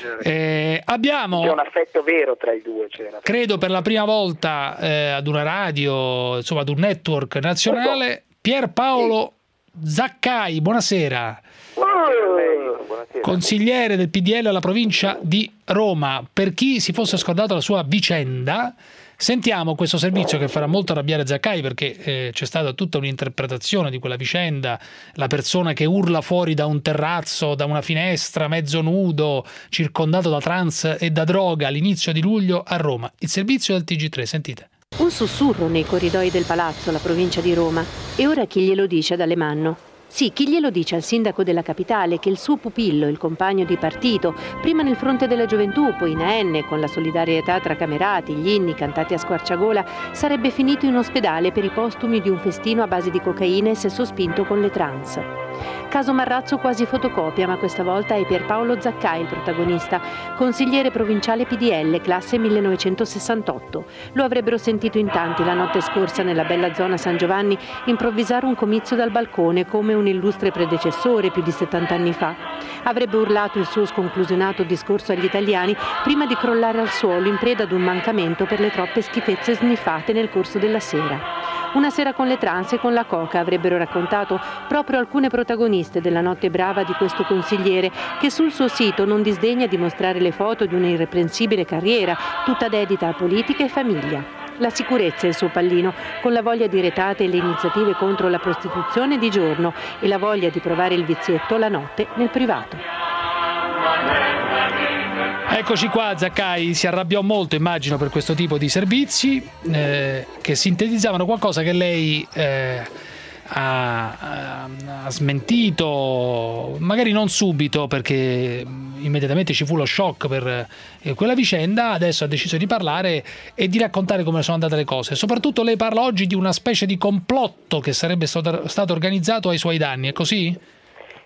Eh, abbiamo c'è un affetto vero tra i due, c'era. Credo per la prima volta eh, ad una radio, insomma ad un network nazionale, Pierpaolo Zaccai, buonasera. Buonasera. Consigliere del P D L alla provincia di Roma. Per chi si fosse scordato la sua vicenda, sentiamo questo servizio che farà molto arrabbiare Zaccai, perché eh, c'è stata tutta un'interpretazione di quella vicenda, la persona che urla fuori da un terrazzo, da una finestra, mezzo nudo, circondato da trans e da droga all'inizio di luglio a Roma. Il servizio del T G tre, sentite. Un sussurro nei corridoi del palazzo, la provincia di Roma. E ora chi glielo dice ad Alemanno? Sì, chi glielo dice al sindaco della capitale che il suo pupillo, il compagno di partito, prima nel Fronte della Gioventù, poi in A N, con la solidarietà tra camerati, gli inni cantati a squarciagola, sarebbe finito in ospedale per i postumi di un festino a base di cocaina e sesso spinto con le trans. Caso Marrazzo quasi fotocopia, ma questa volta è Pierpaolo Zaccai il protagonista, consigliere provinciale P D L, classe millenovecentosessantotto. Lo avrebbero sentito in tanti la notte scorsa nella bella zona San Giovanni improvvisare un comizio dal balcone come un illustre predecessore più di settanta anni fa. Avrebbe urlato il suo sconclusionato discorso agli italiani prima di crollare al suolo in preda ad un mancamento per le troppe schifezze sniffate nel corso della sera. Una sera con le trans e con la coca, avrebbero raccontato proprio alcune protagoniste della notte brava di questo consigliere, che sul suo sito non disdegna di mostrare le foto di un'irreprensibile carriera, tutta dedita a politica e famiglia. La sicurezza è il suo pallino, con la voglia di retate e le iniziative contro la prostituzione di giorno e la voglia di provare il vizietto la notte nel privato. Eccoci qua, Zaccai si arrabbiò molto, immagino, per questo tipo di servizi eh, che sintetizzavano qualcosa che lei eh, ha, ha, ha smentito, magari non subito perché immediatamente ci fu lo shock per eh, quella vicenda. Adesso ha deciso di parlare e di raccontare come sono andate le cose. Soprattutto lei parla oggi di una specie di complotto che sarebbe stato, stato organizzato ai suoi danni, è così?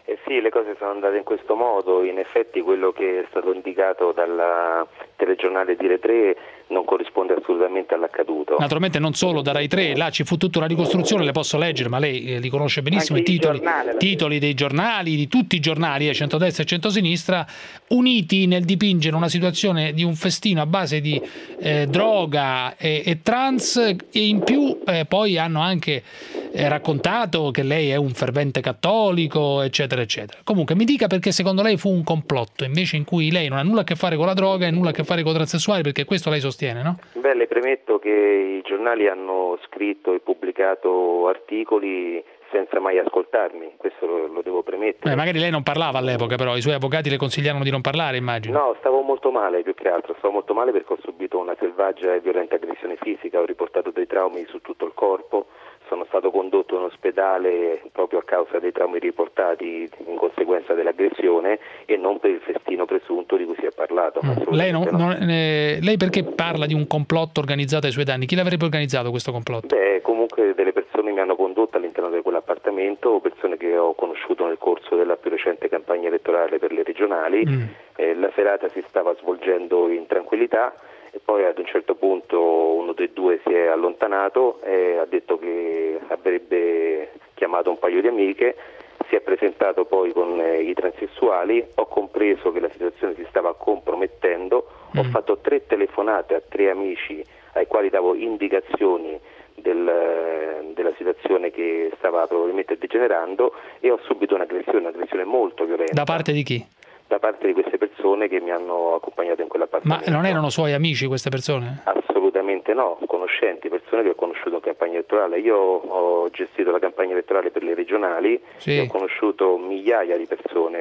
Eh sì, le cose sono andate in questo modo, in effetti quello che è stato indicato dal telegiornale di Rai tre non corrisponde assolutamente all'accaduto. Naturalmente non solo da Rai tre, là ci fu tutta una ricostruzione, le posso leggere, ma lei eh, li conosce benissimo, Anche i titoli, giornale, titoli dei giornali, di tutti i giornali, eh, centrodestra e centrosinistra, uniti nel dipingere una situazione di un festino a base di eh, droga e, e trans, e in più eh, poi hanno anche eh, raccontato che lei è un fervente cattolico, eccetera, eccetera. Comunque mi dica perché secondo lei fu un complotto, invece in cui lei non ha nulla a che fare con la droga e nulla a che fare con i transessuali, perché questo lei sostiene, no? Beh, le premetto che i giornali hanno scritto e pubblicato articoli senza mai ascoltarmi, questo lo, lo devo premettere. Eh, magari lei non parlava all'epoca, però i suoi avvocati le consigliarono di non parlare, immagino. No, stavo molto male, più che altro, stavo molto male perché ho subito una selvaggia e violenta aggressione fisica, ho riportato dei traumi su tutto il corpo, sono stato condotto in ospedale proprio a causa dei traumi riportati in conseguenza dell'aggressione e non per il festino presunto di cui si è parlato. Mm. Lei, non, no. non, eh, lei perché parla di un complotto organizzato ai suoi danni? Chi l'avrebbe organizzato questo complotto? Beh, comunque delle persone mi hanno condotto all'interno di quell'appartamento, persone che ho conosciuto nel corso della più recente campagna elettorale per le regionali. Mm. Eh, la serata si stava svolgendo in tranquillità e poi ad un certo punto uno dei due si è allontanato e ha detto che avrebbe chiamato un paio di amiche, si è presentato poi con eh, i transessuali, ho compreso che la situazione si stava compromettendo, mm. ho fatto tre telefonate a tre amici ai quali davo indicazioni del, della situazione che stava probabilmente degenerando e ho subito un'aggressione, un'aggressione molto violenta. Da parte di chi? Da parte di queste persone che mi hanno accompagnato in quell'appartamento. Ma non erano suoi amici queste persone? Assolutamente no, conoscenti, persone che ho conosciuto in campagna elettorale. Io ho gestito la campagna elettorale per le regionali, sì, e ho conosciuto migliaia di persone.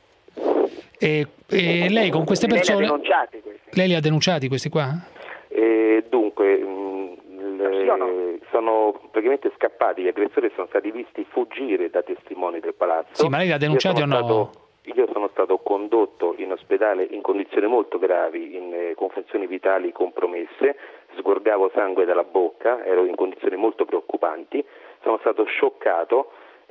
E, e lei con queste persone... Lei li ha denunciati questi? Lei li ha denunciati questi qua? E dunque, mh, le, sì no? sono praticamente scappati, gli aggressori sono stati visti fuggire da testimoni del palazzo. Sì, ma lei li ha denunciati o no? Stato, io sono stato condotto in ospedale in condizioni molto gravi, in, eh, con funzioni vitali compromesse, sgorgavo sangue dalla bocca, ero in condizioni molto preoccupanti, sono stato scioccato,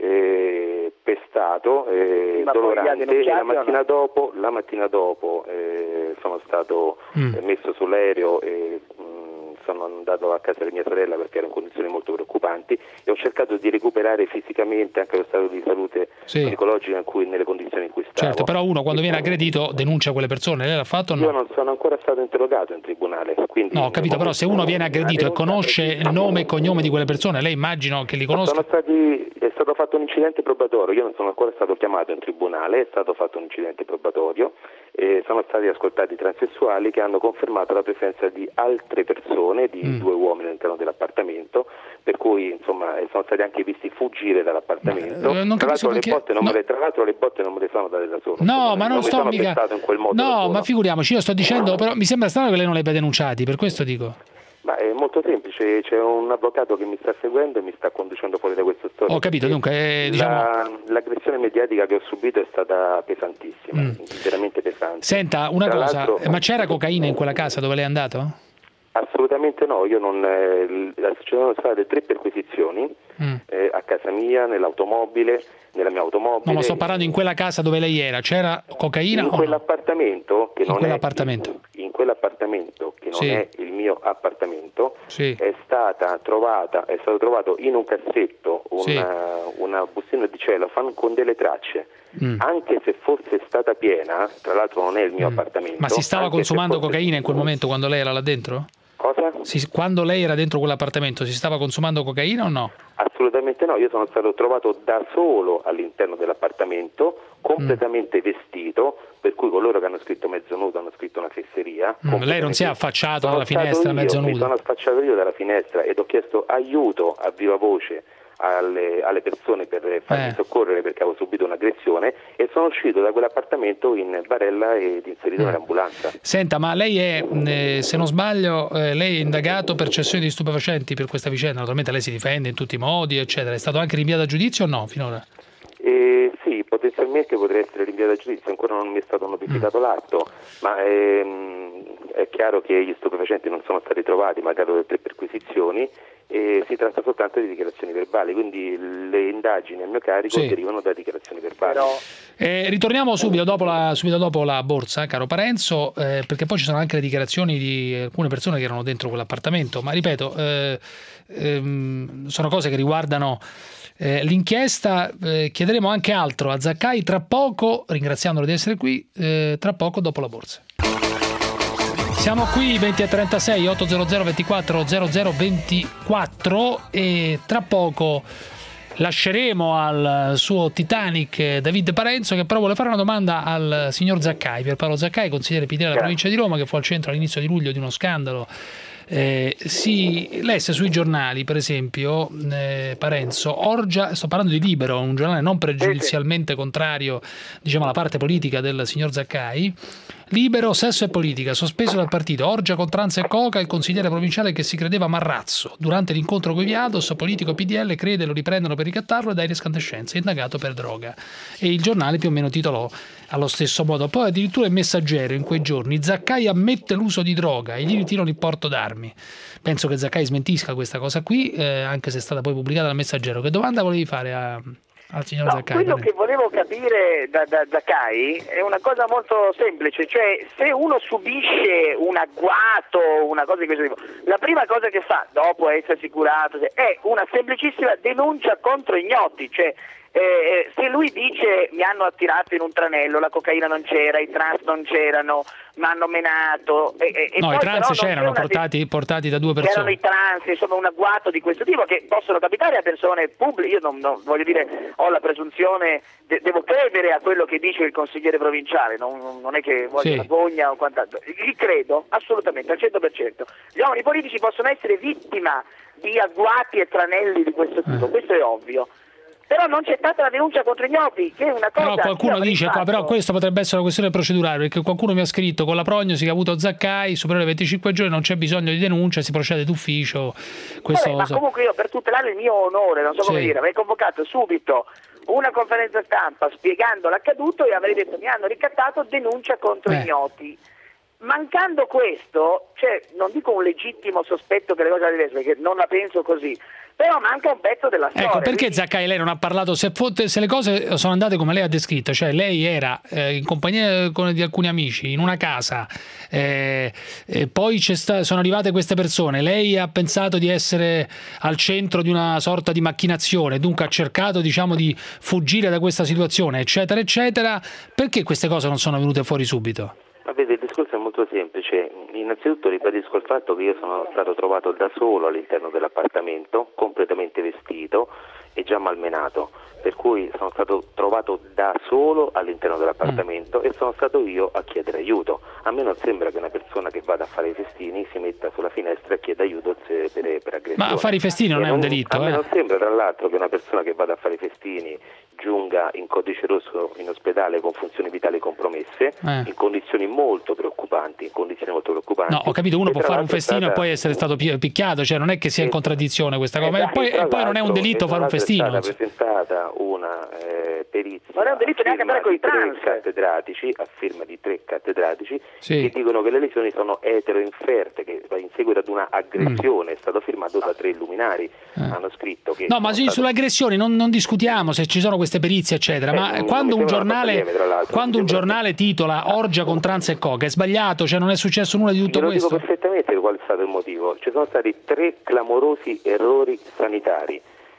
eh, pestato, eh, dolorante e la mattina no? dopo, la mattina dopo eh, sono stato mm. messo sull'aereo e sono andato a casa di mia sorella perché ero in condizioni molto preoccupanti e ho cercato di recuperare fisicamente anche lo stato di salute sì. psicologica in cui, nelle condizioni in cui stavo. Certo, però uno quando viene aggredito denuncia quelle persone, lei l'ha fatto o no? Io non sono ancora stato interrogato in tribunale. Quindi no, ho capito, però se uno viene aggredito e conosce il nome e cognome di quelle persone, lei immagino che li conosca. Sono stati, è stato fatto un incidente probatorio, io non sono ancora stato chiamato in tribunale, è stato fatto un incidente probatorio e sono stati ascoltati transessuali che hanno confermato la presenza di altre persone, di mm. due uomini all'interno dell'appartamento, per cui insomma sono stati anche visti fuggire dall'appartamento. Ma, eh, tra, l'altro, le botte non no. me le, tra l'altro le botte non me le sono date da solo. No, insomma, ma non, non sto mi mica... in quel modo no, ma figuriamoci, io sto dicendo, però mi sembra strano che lei non li abbia denunciati, per questo dico. Ma è molto semplice, c'è un avvocato che mi sta seguendo e mi sta conducendo fuori da questo storia. Ho capito, dunque eh, diciamo... La, l'aggressione mediatica che ho subito è stata pesantissima, mm. veramente pesante. Senta, una Tra cosa, l'altro... ma c'era cocaina in quella casa dove lei è andato? Assolutamente no, io non eh, ci sono state tre perquisizioni mm. eh, a casa mia, nell'automobile, nella mia automobile. No, ma sto parlando in quella casa dove lei era, c'era cocaina? In o quell'appartamento che in non quell'appartamento. è in quell'appartamento che non sì. è il mio appartamento, sì. è stata trovata, è stato trovato in un cassetto una, sì. una bustina di cellophane con delle tracce. Mm. Anche se fosse stata piena, tra l'altro non è il mio mm. appartamento. Ma si stava consumando fosse... cocaina in quel momento quando lei era là dentro? Cosa? Si, quando lei era dentro quell'appartamento si stava consumando cocaina o no? Assolutamente no, io sono stato trovato da solo all'interno dell'appartamento, completamente mm. vestito, per cui coloro che hanno scritto mezzo nudo hanno scritto una fesseria. Mm, lei non si è affacciato dalla finestra io, mezzo nudo? Mi sono affacciato io dalla finestra ed ho chiesto aiuto a viva voce alle, alle persone per farmi eh. soccorrere perché avevo subito un'aggressione e sono uscito da quell'appartamento in barella ed inserito mm. nell'ambulanza. Senta, ma lei è, eh, se non sbaglio, eh, lei è indagato per cessione di stupefacenti per questa vicenda? Naturalmente lei si difende in tutti i modi, eccetera. È stato anche rinviato a giudizio o no, finora? Eh, sì, potenzialmente potrei essere rinviato a giudizio, ancora non mi è stato notificato mm. l'atto, ma ehm, è chiaro che gli stupefacenti non sono stati trovati, malgrado le tre perquisizioni, e si tratta soltanto di dichiarazioni verbali, quindi le indagini a mio carico sì. derivano da dichiarazioni verbali. Però... Eh, ritorniamo subito dopo la, subito dopo la borsa, caro Parenzo, eh, perché poi ci sono anche le dichiarazioni di alcune persone che erano dentro quell'appartamento, ma ripeto, eh, ehm, sono cose che riguardano eh, l'inchiesta. Eh, chiederemo anche altro a Zaccai tra poco, ringraziandolo di essere qui, eh, tra poco dopo la borsa. Siamo qui venti e trentasei, ottocento ventiquattro zero zero ventiquattro e tra poco lasceremo al suo Titanic David Parenzo, che però vuole fare una domanda al signor Zaccai, Pierpaolo Zaccai, consigliere P D della provincia di Roma, che fu al centro all'inizio di luglio di uno scandalo. Eh, si lesse sui giornali, per esempio, eh, Parenzo, Orgia, sto parlando di Libero, un giornale non pregiudizialmente contrario, diciamo, alla parte politica del signor Zaccai. Libero, sesso e politica, sospeso dal partito. Orgia con Tranza e Coca, il consigliere provinciale che si credeva Marrazzo. Durante l'incontro con i Viados, politico P D L crede lo riprendono per ricattarlo ed aria escandescenza, indagato per droga. E il giornale più o meno titolò allo stesso modo. Poi addirittura il Messaggero in quei giorni: Zaccai ammette l'uso di droga e gli ritirano il porto d'armi. Penso che Zaccai smentisca questa cosa qui, eh, anche se è stata poi pubblicata dal Messaggero. Che domanda volevi fare a... al signor no, Zaccai? Quello che volevo capire da, da Zaccai è una cosa molto semplice, cioè se uno subisce un agguato, una cosa di questo tipo, la prima cosa che fa dopo essersi curato è una semplicissima denuncia contro ignoti, cioè Eh, se lui dice mi hanno attirato in un tranello, la cocaina non c'era, i trans non c'erano, mi hanno menato e, e no, poi i trans però c'erano portati, de- portati da due persone. C'erano i trans, insomma un agguato di questo tipo che possono capitare a persone pubbliche. Io non, non voglio dire, ho la presunzione, de- devo credere a quello che dice il consigliere provinciale, non, non è che voglio sì. una gogna o quant'altro, gli credo assolutamente al cento per cento. Gli uomini politici possono essere vittima di agguati e tranelli di questo tipo, eh. questo è ovvio. Però non c'è stata la denuncia contro ignoti, che è una cosa... Però qualcuno dice, qua, però questo potrebbe essere una questione procedurale, perché qualcuno mi ha scritto con la prognosi che ha avuto Zaccai, superiore ai venticinque giorni, non c'è bisogno di denuncia, si procede d'ufficio. Questo Vabbè, ma so. comunque io per tutelare il mio onore, non so sì. come dire, avrei convocato subito una conferenza stampa spiegando l'accaduto e avrei detto mi hanno ricattato, denuncia contro eh. ignoti. Mancando questo, cioè non dico un legittimo sospetto che le cose siano diverse, perché non la penso così, però manca un pezzo della storia. Ecco, perché quindi... Zaccai lei non ha parlato, se, fotte, se le cose sono andate come lei ha descritto, cioè lei era eh, in compagnia con, di alcuni amici in una casa, eh, e poi c'è sta, sono arrivate queste persone, lei ha pensato di essere al centro di una sorta di macchinazione, dunque ha cercato, diciamo, di fuggire da questa situazione, eccetera, eccetera, perché queste cose non sono venute fuori subito? Ma vede, il discorso è molto semplice. Innanzitutto ribadisco il fatto che io sono stato trovato da solo all'interno dell'appartamento, completamente vestito e già malmenato, per cui sono stato trovato da solo all'interno dell'appartamento mm. e sono stato io a chiedere aiuto. A me non sembra che una persona che vada a fare i festini si metta sulla finestra e chieda aiuto per, per aggressione. Ma fare i festini non e è non, un delitto. A me eh. non sembra, tra l'altro, che una persona che vada a fare i festini giunga in codice rosso in ospedale con funzioni vitali compromesse, eh. in condizioni molto preoccupanti, in condizioni molto preoccupanti. No, ho capito, uno e può fare un festino stata... e poi essere stato picchiato, cioè non è che sia in contraddizione questa cosa, eh, e poi, e poi non è un delitto fare un festino. È stata presentata una eh, perizia, non è un delitto neanche andare con i trans, cattedratici, a firma di tre cattedratici, sì. che dicono che le lesioni sono eteroinferte, che in seguito ad una aggressione mm. è stato firmato da tre luminari, eh. hanno scritto che... No, ma sì, stato... sulle aggressioni non, non discutiamo se ci sono queste perizie, eccetera, eh, ma quando un giornale lieve, quando un giornale titola Orgia con Tranza e Coca, è sbagliato, cioè non è successo nulla di tutto Io questo? Io dico perfettamente qual è stato il motivo. Ci sono stati tre clamorosi errori sanitari.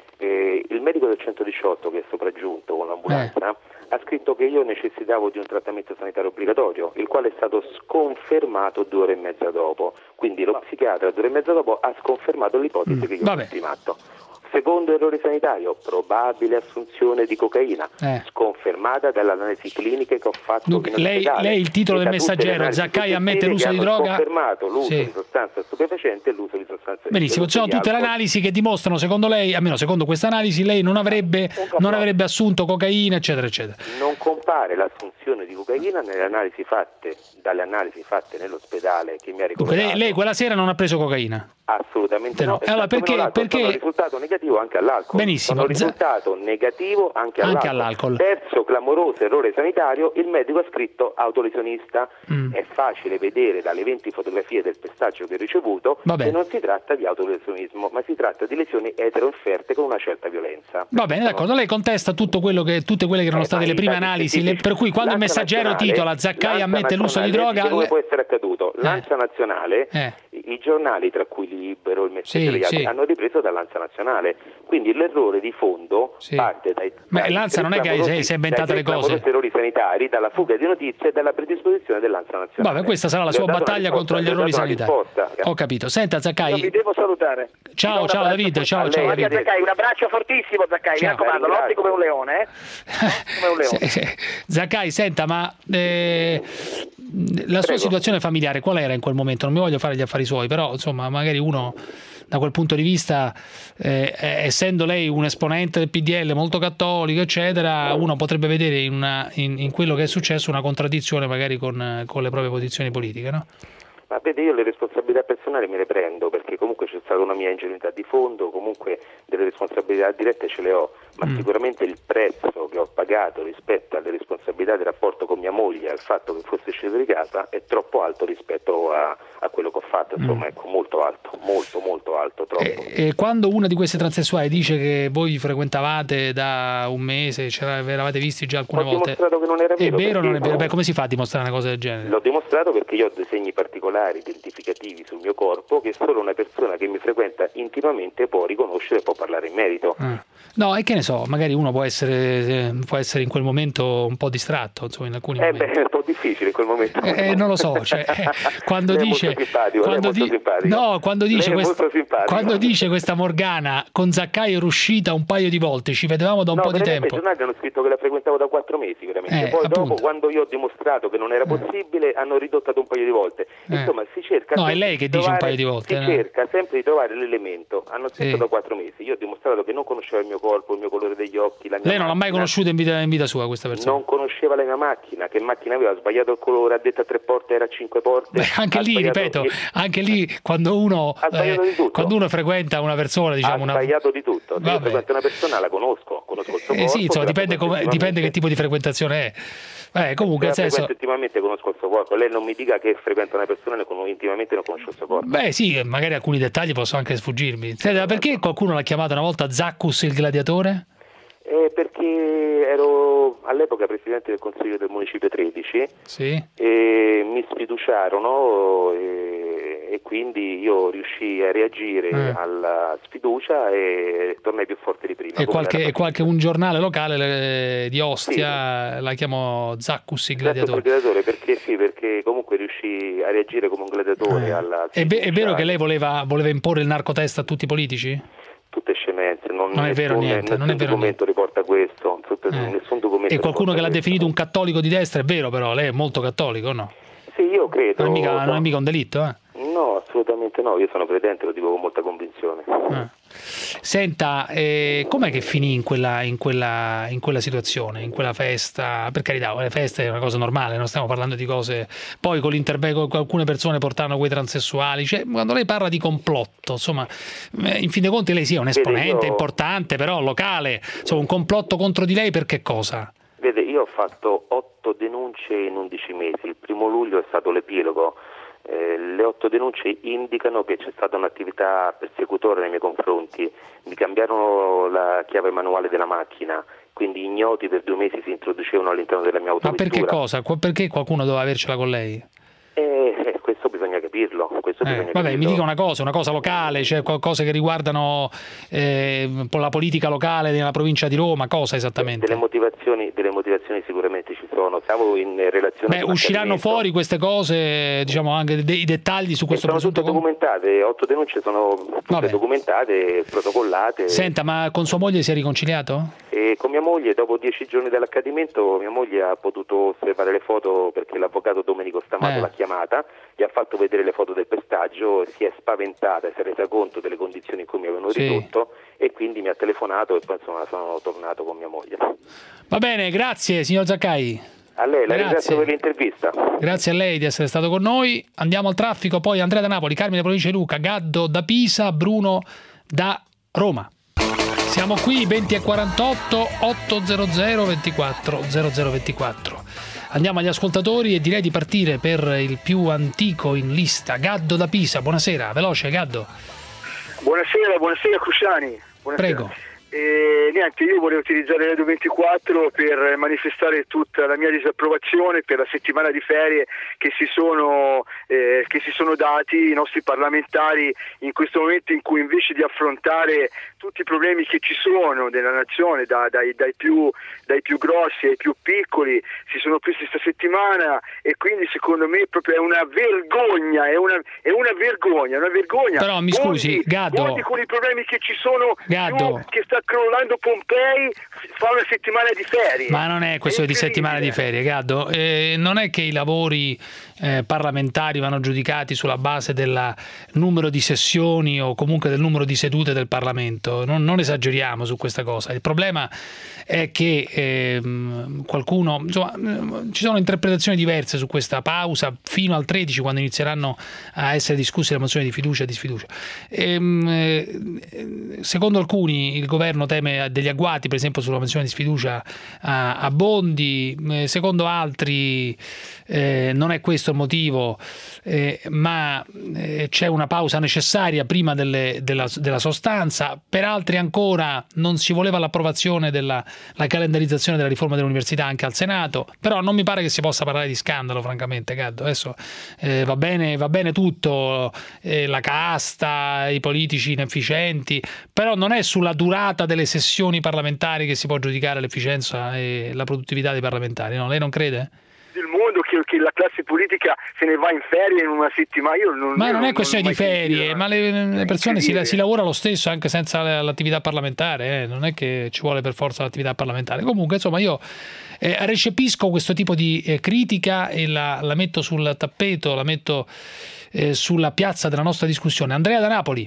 Eh, il medico del centodiciotto che è sopraggiunto con l'ambulanza eh. ha scritto che io necessitavo di un trattamento sanitario obbligatorio, il quale è stato sconfermato due ore e mezza dopo. Quindi lo psichiatra due ore e mezza dopo ha sconfermato l'ipotesi mm. che io fossi matto. Secondo errore sanitario, probabile assunzione di cocaina, eh. sconfermata dall'analisi clinica che ho fatto Dunque, in lei, lei il titolo del Messaggero, Zaccai ammette l'uso di droga, ha confermato l'uso sì. di sostanza stupefacente e l'uso di sostanze. Benissimo, ci sono tutte le analisi che dimostrano, secondo lei, almeno secondo questa analisi, lei non avrebbe, non avrebbe assunto cocaina, eccetera, eccetera. Non compare l'assunzione di cocaina nelle analisi fatte dalle analisi fatte nell'ospedale che mi ha ricoverato. Dunque, lei, lei quella sera non ha preso cocaina? Assolutamente no. no. E allora, perché, perché... Sono risultato negativo anche all'alcol. Benissimo. Sono risultato negativo anche all'alcol. Anche all'alcol. Terzo clamoroso errore sanitario, il medico ha scritto autolesionista. Mm. È facile vedere dalle venti fotografie del pestaggio che ho ricevuto che non si tratta di autolesionismo, ma si tratta di lesioni eteroinferte con una certa violenza. Va bene, d'accordo. Lei contesta tutto quello che, tutte quelle che erano eh, state le prime analisi, le, per cui quando il Messaggero titola Zaccai ammette l'uso di droga... Come può essere accaduto? L'Ansa eh. Nazionale, eh. i giornali tra cui Libero, il Messaggero, sì, sì. hanno ripreso dall'Ansa Nazionale, quindi l'errore di fondo sì. parte dai, ma dai l'Ansa non è che si è inventata le cose, dai errori sanitari, dalla fuga di notizie e dalla predisposizione dell'Ansa Nazionale. Vabbè, questa sarà la sua battaglia contro gli errori sanitari. Ho capito. Senta Zaccai, vi devo salutare. Ciao, ciao David, ciao, ciao David. Zaccai, un abbraccio fortissimo Zaccai, mi raccomando, lotti come un leone, eh? Come un leone. Zaccai, senta, ma eh, la sua Prego. situazione familiare qual era in quel momento? Non mi voglio fare gli affari suoi, però insomma magari uno da quel punto di vista, eh, essendo lei un esponente del P D L molto cattolico eccetera, uno potrebbe vedere in, una, in, in quello che è successo una contraddizione magari con, con le proprie posizioni politiche, no? Ma vede, io le responsabilità personali me le prendo, perché comunque c'è stata una mia ingenuità di fondo, comunque delle responsabilità dirette ce le ho, ma mm. sicuramente il prezzo che ho pagato rispetto alle responsabilità del rapporto con mia moglie, al fatto che fosse sceso di casa, è troppo alto rispetto a, a quello che ho fatto, insomma, mm. ecco, molto alto, molto molto alto, troppo. E, e quando una di queste transessuali dice che voi vi frequentavate da un mese, vi eravate visti già alcune ho volte, ho dimostrato che non era vero. È vero o non è vero? Beh, come si fa a dimostrare una cosa del genere? L'ho dimostrato perché io ho dei segni particolari identificativi sul mio corpo che solo una persona che mi frequenta intimamente può riconoscere e può parlare in merito. Ah. No, e che ne so, magari uno può essere può essere in quel momento un po' distratto, insomma, in alcuni eh momenti. Beh, è un po' difficile in quel momento. Eh, eh, non lo so, cioè, quando dice quando, di, no, quando dice questa, quando dice questa Morgana con Zaccai ero uscita un paio di volte, ci vedevamo da un no, po' di tempo. I giornali hanno scritto che la frequentavo da quattro mesi, veramente. Eh, Poi appunto. dopo, quando io ho dimostrato che non era possibile, eh. hanno ridotto ad un paio di volte. Insomma, eh. si cerca No, è lei che dice trovare, un paio di volte. Si no? cerca sempre di trovare l'elemento. Hanno scritto sì. da quattro mesi. Io ho dimostrato che non conosceva il mio corpo, il mio colore degli occhi, la mia Lei non macchina. l'ha mai conosciuta in vita, in vita sua questa persona? Non conosceva la mia macchina, che macchina aveva, sbagliato il colore, ha detto a tre porte, era a cinque porte. Beh, anche lì, ripeto, il... anche lì quando uno eh, quando uno frequenta una persona, diciamo, ha una... sbagliato di tutto. Se io frequento una persona la conosco, conosco il suo eh, corpo. Sì, insomma, dipende, come, dipende che tipo di frequentazione è. Eh, comunque, nel senso... intimamente conosco il suo corpo. Lei non mi dica che frequenta una persona e con... intimamente non conosce il suo corpo. Beh sì, magari alcuni dettagli possono anche sfuggirmi. Senta, perché qualcuno l'ha chiamato una volta Zaccus il gladiatore? Eh, perché ero all'epoca presidente del Consiglio del Municipio tredici sì. e mi sfiduciarono e, e quindi io riuscii a reagire eh. alla sfiducia e tornai più forte di prima. E qualche, qualche un giornale locale di Ostia sì. la chiamò Zaccus il gladiatore. Il gladiatore perché sì, perché comunque riuscii a reagire come un gladiatore. Eh. Alla è, è vero che lei voleva, voleva imporre il narcotest a tutti i politici? Tutte scemenze, non, non è vero nessun, niente, nessun non è vero documento niente. riporta questo, tutto, eh. nessun documento. E qualcuno che l'ha questo. definito un cattolico di destra, è vero però, lei è molto cattolico o no? Sì, io credo. Non è mica, no. non è mica un delitto, eh? No, assolutamente no, io sono credente, lo dico con molta convinzione. Ah. Senta, eh, com'è che finì in quella, in, quella, in quella situazione, in quella festa? Per carità, le feste è una cosa normale, non stiamo parlando di cose... Poi con l'intervento alcune persone portavano quei transessuali, cioè quando lei parla di complotto, insomma, in fin dei conti lei sì è un esponente Vede, io... importante, però locale, insomma, un complotto contro di lei per che cosa? Vede, io ho fatto otto denunce in undici mesi, il primo luglio è stato l'epilogo. Eh, le otto denunce indicano che c'è stata un'attività persecutoria nei miei confronti, mi cambiarono la chiave manuale della macchina, quindi ignoti per due mesi si introducevano all'interno della mia autovettura. Ma perché cosa? Perché qualcuno doveva avercela con lei? Eh, eh, questo bisogna capirlo. Questo eh, bisogna vabbè, capirlo. mi dica una cosa, una cosa locale, cioè cose che riguardano eh, la politica locale nella provincia di Roma, cosa esattamente? Delle motivazioni, delle motivazioni sicuramente ci sono. Siamo in relazione. Beh, usciranno fuori queste cose, diciamo anche dei dettagli su questo. E sono tutte documentate, otto denunce sono tutte vabbè. documentate, protocollate. Senta, ma con sua moglie si è riconciliato? E con mia moglie, dopo dieci giorni dall'accadimento, mia moglie ha potuto osservare le foto perché l'avvocato Domenico Stamato eh. l'ha chiamata, gli ha fatto vedere le foto del pestaggio, si è spaventata, si è resa conto delle condizioni in cui mi avevano sì. ridotto e quindi mi ha telefonato e poi insomma sono tornato con mia moglie. Va bene, grazie signor Zaccai. A lei, la Grazie. ringrazio per l'intervista. Grazie a lei di essere stato con noi. Andiamo al traffico, poi Andrea da Napoli, Carmine provincia di Lucca, Gaddo da Pisa, Bruno da Roma. Siamo qui venti e quarantotto, ottocento ventiquattro zero zero ventiquattro. Andiamo agli ascoltatori e direi di partire per il più antico in lista, Gaddo da Pisa. Buonasera, veloce Gaddo. Buonasera, buonasera Cruciani. Buonasera. Prego. E niente, io volevo utilizzare Radio ventiquattro per manifestare tutta la mia disapprovazione per la settimana di ferie che si sono eh, che si sono dati i nostri parlamentari in questo momento in cui invece di affrontare tutti i problemi che ci sono nella nazione, da, dai, dai, più, dai più grossi ai più piccoli, si sono presi questa settimana, e quindi secondo me proprio è una vergogna, è una, è una vergogna, una vergogna. Però mi scusi, Bondi, Gaddo. Bondi con i problemi che ci sono, Gaddo. più, che sta crollando Pompei, fa una settimana di ferie. Ma non è questione di settimana di ferie, Gaddo. Eh, non è che i lavori eh, parlamentari vanno giudicati sulla base del numero di sessioni o comunque del numero di sedute del Parlamento. Non, non esageriamo su questa cosa. Il problema è che eh, qualcuno, insomma, ci sono interpretazioni diverse su questa pausa fino al tredici, quando inizieranno a essere discusse le mozioni di fiducia e di sfiducia. E, eh, secondo alcuni il governo teme degli agguati, per esempio sulla mozione di sfiducia a, a Bondi, eh, secondo altri eh, non è questo il motivo, eh, ma eh, c'è una pausa necessaria prima delle, della, della sostanza. Per altri ancora non si voleva l'approvazione della la calendarizzazione della riforma dell'università anche al Senato, però non mi pare che si possa parlare di scandalo, francamente, Gaddo. Adesso eh, va bene, va bene tutto, eh, la casta, i politici inefficienti, però non è sulla durata delle sessioni parlamentari che si può giudicare l'efficienza e la produttività dei parlamentari, no? Lei non crede? Del mondo che, che la classe politica se ne va in ferie in una settimana. Io non, ma io non non, è questione non di ferie, sentito, ma le, le persone si, si lavora lo stesso anche senza l'attività parlamentare, eh? Non è che ci vuole per forza l'attività parlamentare. Comunque, insomma, io eh, recepisco questo tipo di eh, critica e la, la metto sul tappeto, la metto eh, sulla piazza della nostra discussione. Andrea da Napoli.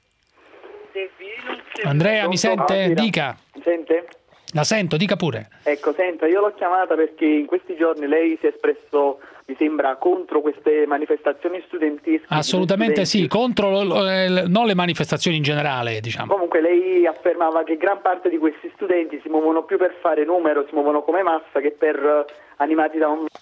Andrea, mi sente? Dica. Mi sente? La sento, dica pure. Ecco, senta, io l'ho chiamata perché in questi giorni lei si è espresso, mi sembra, contro queste manifestazioni studentesche. Assolutamente sì, contro eh, non le manifestazioni in generale, diciamo. Comunque lei affermava che gran parte di questi studenti si muovono più per fare numero, si muovono come massa che per uh, animati da un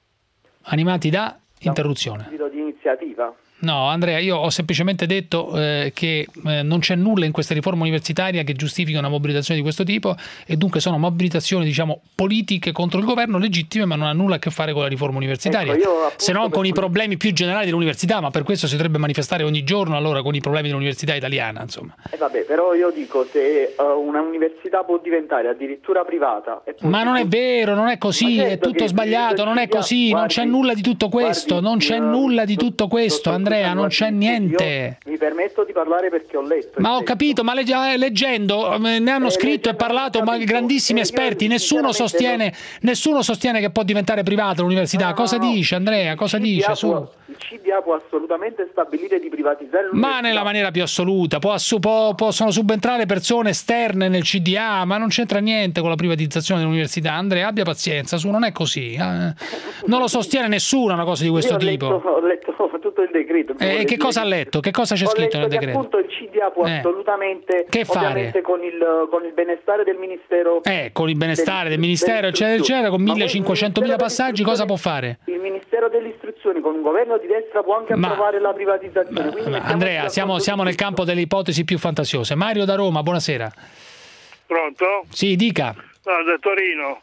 animati da, da interruzione. Un di iniziativa. No, Andrea, io ho semplicemente detto eh, che eh, non c'è nulla in questa riforma universitaria che giustifichi una mobilitazione di questo tipo, e dunque sono mobilitazioni, diciamo, politiche contro il governo, legittime, ma non ha nulla a che fare con la riforma universitaria, ecco, se non con i problemi più generali dell'università, ma per questo si dovrebbe manifestare ogni giorno allora con i problemi dell'università italiana, insomma. Eh vabbè, però io dico, se uh, una università può diventare addirittura privata... Ma non è vero, non è così, certo, è tutto sbagliato, non è così, guardi, non c'è nulla di tutto questo, guardi, non c'è uh, nulla di tutto questo, Andrea. Andrea, non c'è niente. Mi permetto di parlare perché ho letto. Ma ho capito, ma leggendo ne hanno scritto e parlato ma grandissimi esperti. Nessuno sostiene, nessuno sostiene che può diventare privata l'università. Cosa dice Andrea? Cosa dice? Su. Il C D A può assolutamente stabilire di privatizzare l'università. Ma nella maniera più assoluta. Può, può, possono subentrare persone esterne nel C D A, ma non c'entra niente con la privatizzazione dell'università. Andrea, abbia pazienza, su, non è così. Eh. Non lo sostiene nessuno una cosa di questo Io ho tipo. Letto, ho letto tutto il decreto. E eh, che cosa ha letto? Che cosa c'è ho scritto nel che decreto? Appunto il C D A può eh. assolutamente, che fare? Con il, con il benestare del Ministero. Eh, con il benestare del, del Ministero, eccetera, eccetera, con millecinquecentomila passaggi, cosa può fare? Il Ministero dell'Istruzione, con un governo di destra, può anche ma, approvare la privatizzazione. Ma, Andrea, siamo, siamo nel campo delle ipotesi più fantasiose. Mario da Roma, buonasera. Pronto? Sì, dica. No, da Torino.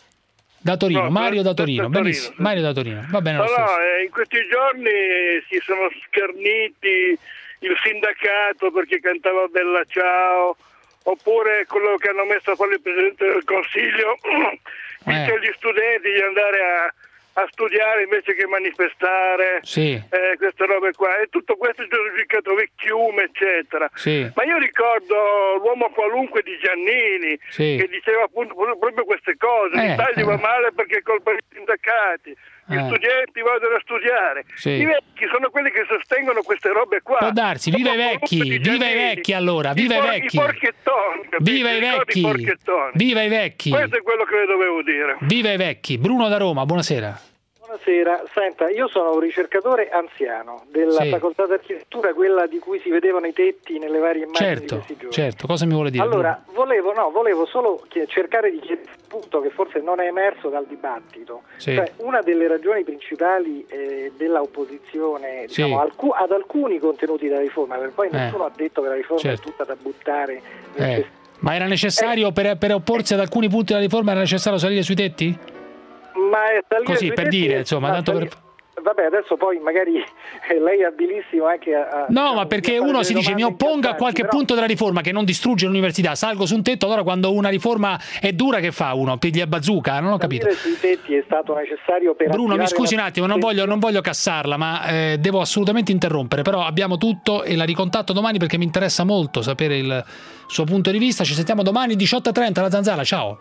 Da Torino, no, Mario da Torino, da benissimo. Torino. Mario da Torino, va bene. No, no, eh, in questi giorni si sono scherniti il sindacato perché cantava Bella Ciao, oppure quello che hanno messo a fare il Presidente del Consiglio, dice agli studenti di andare a, a studiare invece che manifestare, sì. eh, queste robe qua, e tutto questo è giustificato vecchiume, eccetera. Sì. Ma io ricordo l'uomo qualunque di Giannini, sì. che diceva appunto proprio queste cose, eh, l'Italia eh. va male perché è colpa dei sindacati. gli Eh. studenti vadano a studiare. Sì. I vecchi sono quelli che sostengono queste robe qua. Può darsi, viva i vecchi, viva i vecchi allora, viva i por- vecchi. I porchettoni, capito? Viva i ricordi vecchi. porchettoni. Viva i vecchi. Questo è quello che le dovevo dire. Viva i vecchi. Bruno da Roma, buonasera. Buonasera, senta, io sono un ricercatore anziano della Sì. facoltà d'architettura, quella di cui si vedevano i tetti nelle varie immagini di Certo, questi giorni. certo, cosa mi vuole dire? Allora, volevo, no, volevo solo chie- cercare di chiedere un punto che forse non è emerso dal dibattito. Sì. Cioè, una delle ragioni principali eh, della opposizione Sì. diciamo, alcu- ad alcuni contenuti della riforma, perché poi Eh. nessuno ha detto che la riforma Certo. è tutta da buttare. Eh, ma era necessario per, per opporsi ad alcuni punti della riforma, era necessario salire sui tetti? Ma è salire Così, sui per tetti dire, è- insomma, ma tanto per- salire- Vabbè, adesso poi magari eh, lei è abilissimo anche a... a- No, ma perché a fare uno delle si dice mi domande oppongo a incalzanti, qualche però- punto della riforma che non distrugge l'università, salgo su un tetto, allora quando una riforma è dura che fa uno? Piglia bazooka? Non ho capito. Salire sui tetti è stato necessario per Bruno, mi attivare scusi un la- attimo, non voglio, non voglio cassarla, ma eh, devo assolutamente interrompere, però abbiamo tutto e la ricontatto domani perché mi interessa molto sapere il suo punto di vista. Ci sentiamo domani diciotto e trenta alla Zanzara, ciao.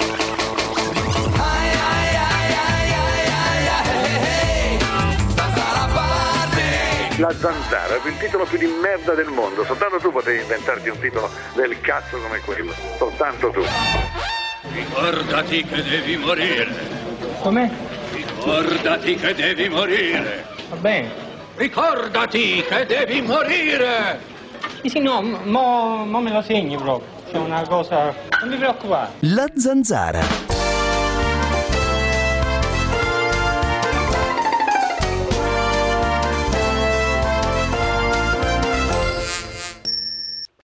La Zanzara, il titolo più di merda del mondo, soltanto tu potevi inventarti un titolo del cazzo come quello, soltanto tu. Ricordati che devi morire. Come? Ricordati che devi morire. Va bene. Ricordati che devi morire. Sì, sì, no, mo, mo me lo segni proprio. C'è una cosa... Non mi preoccupare. La Zanzara.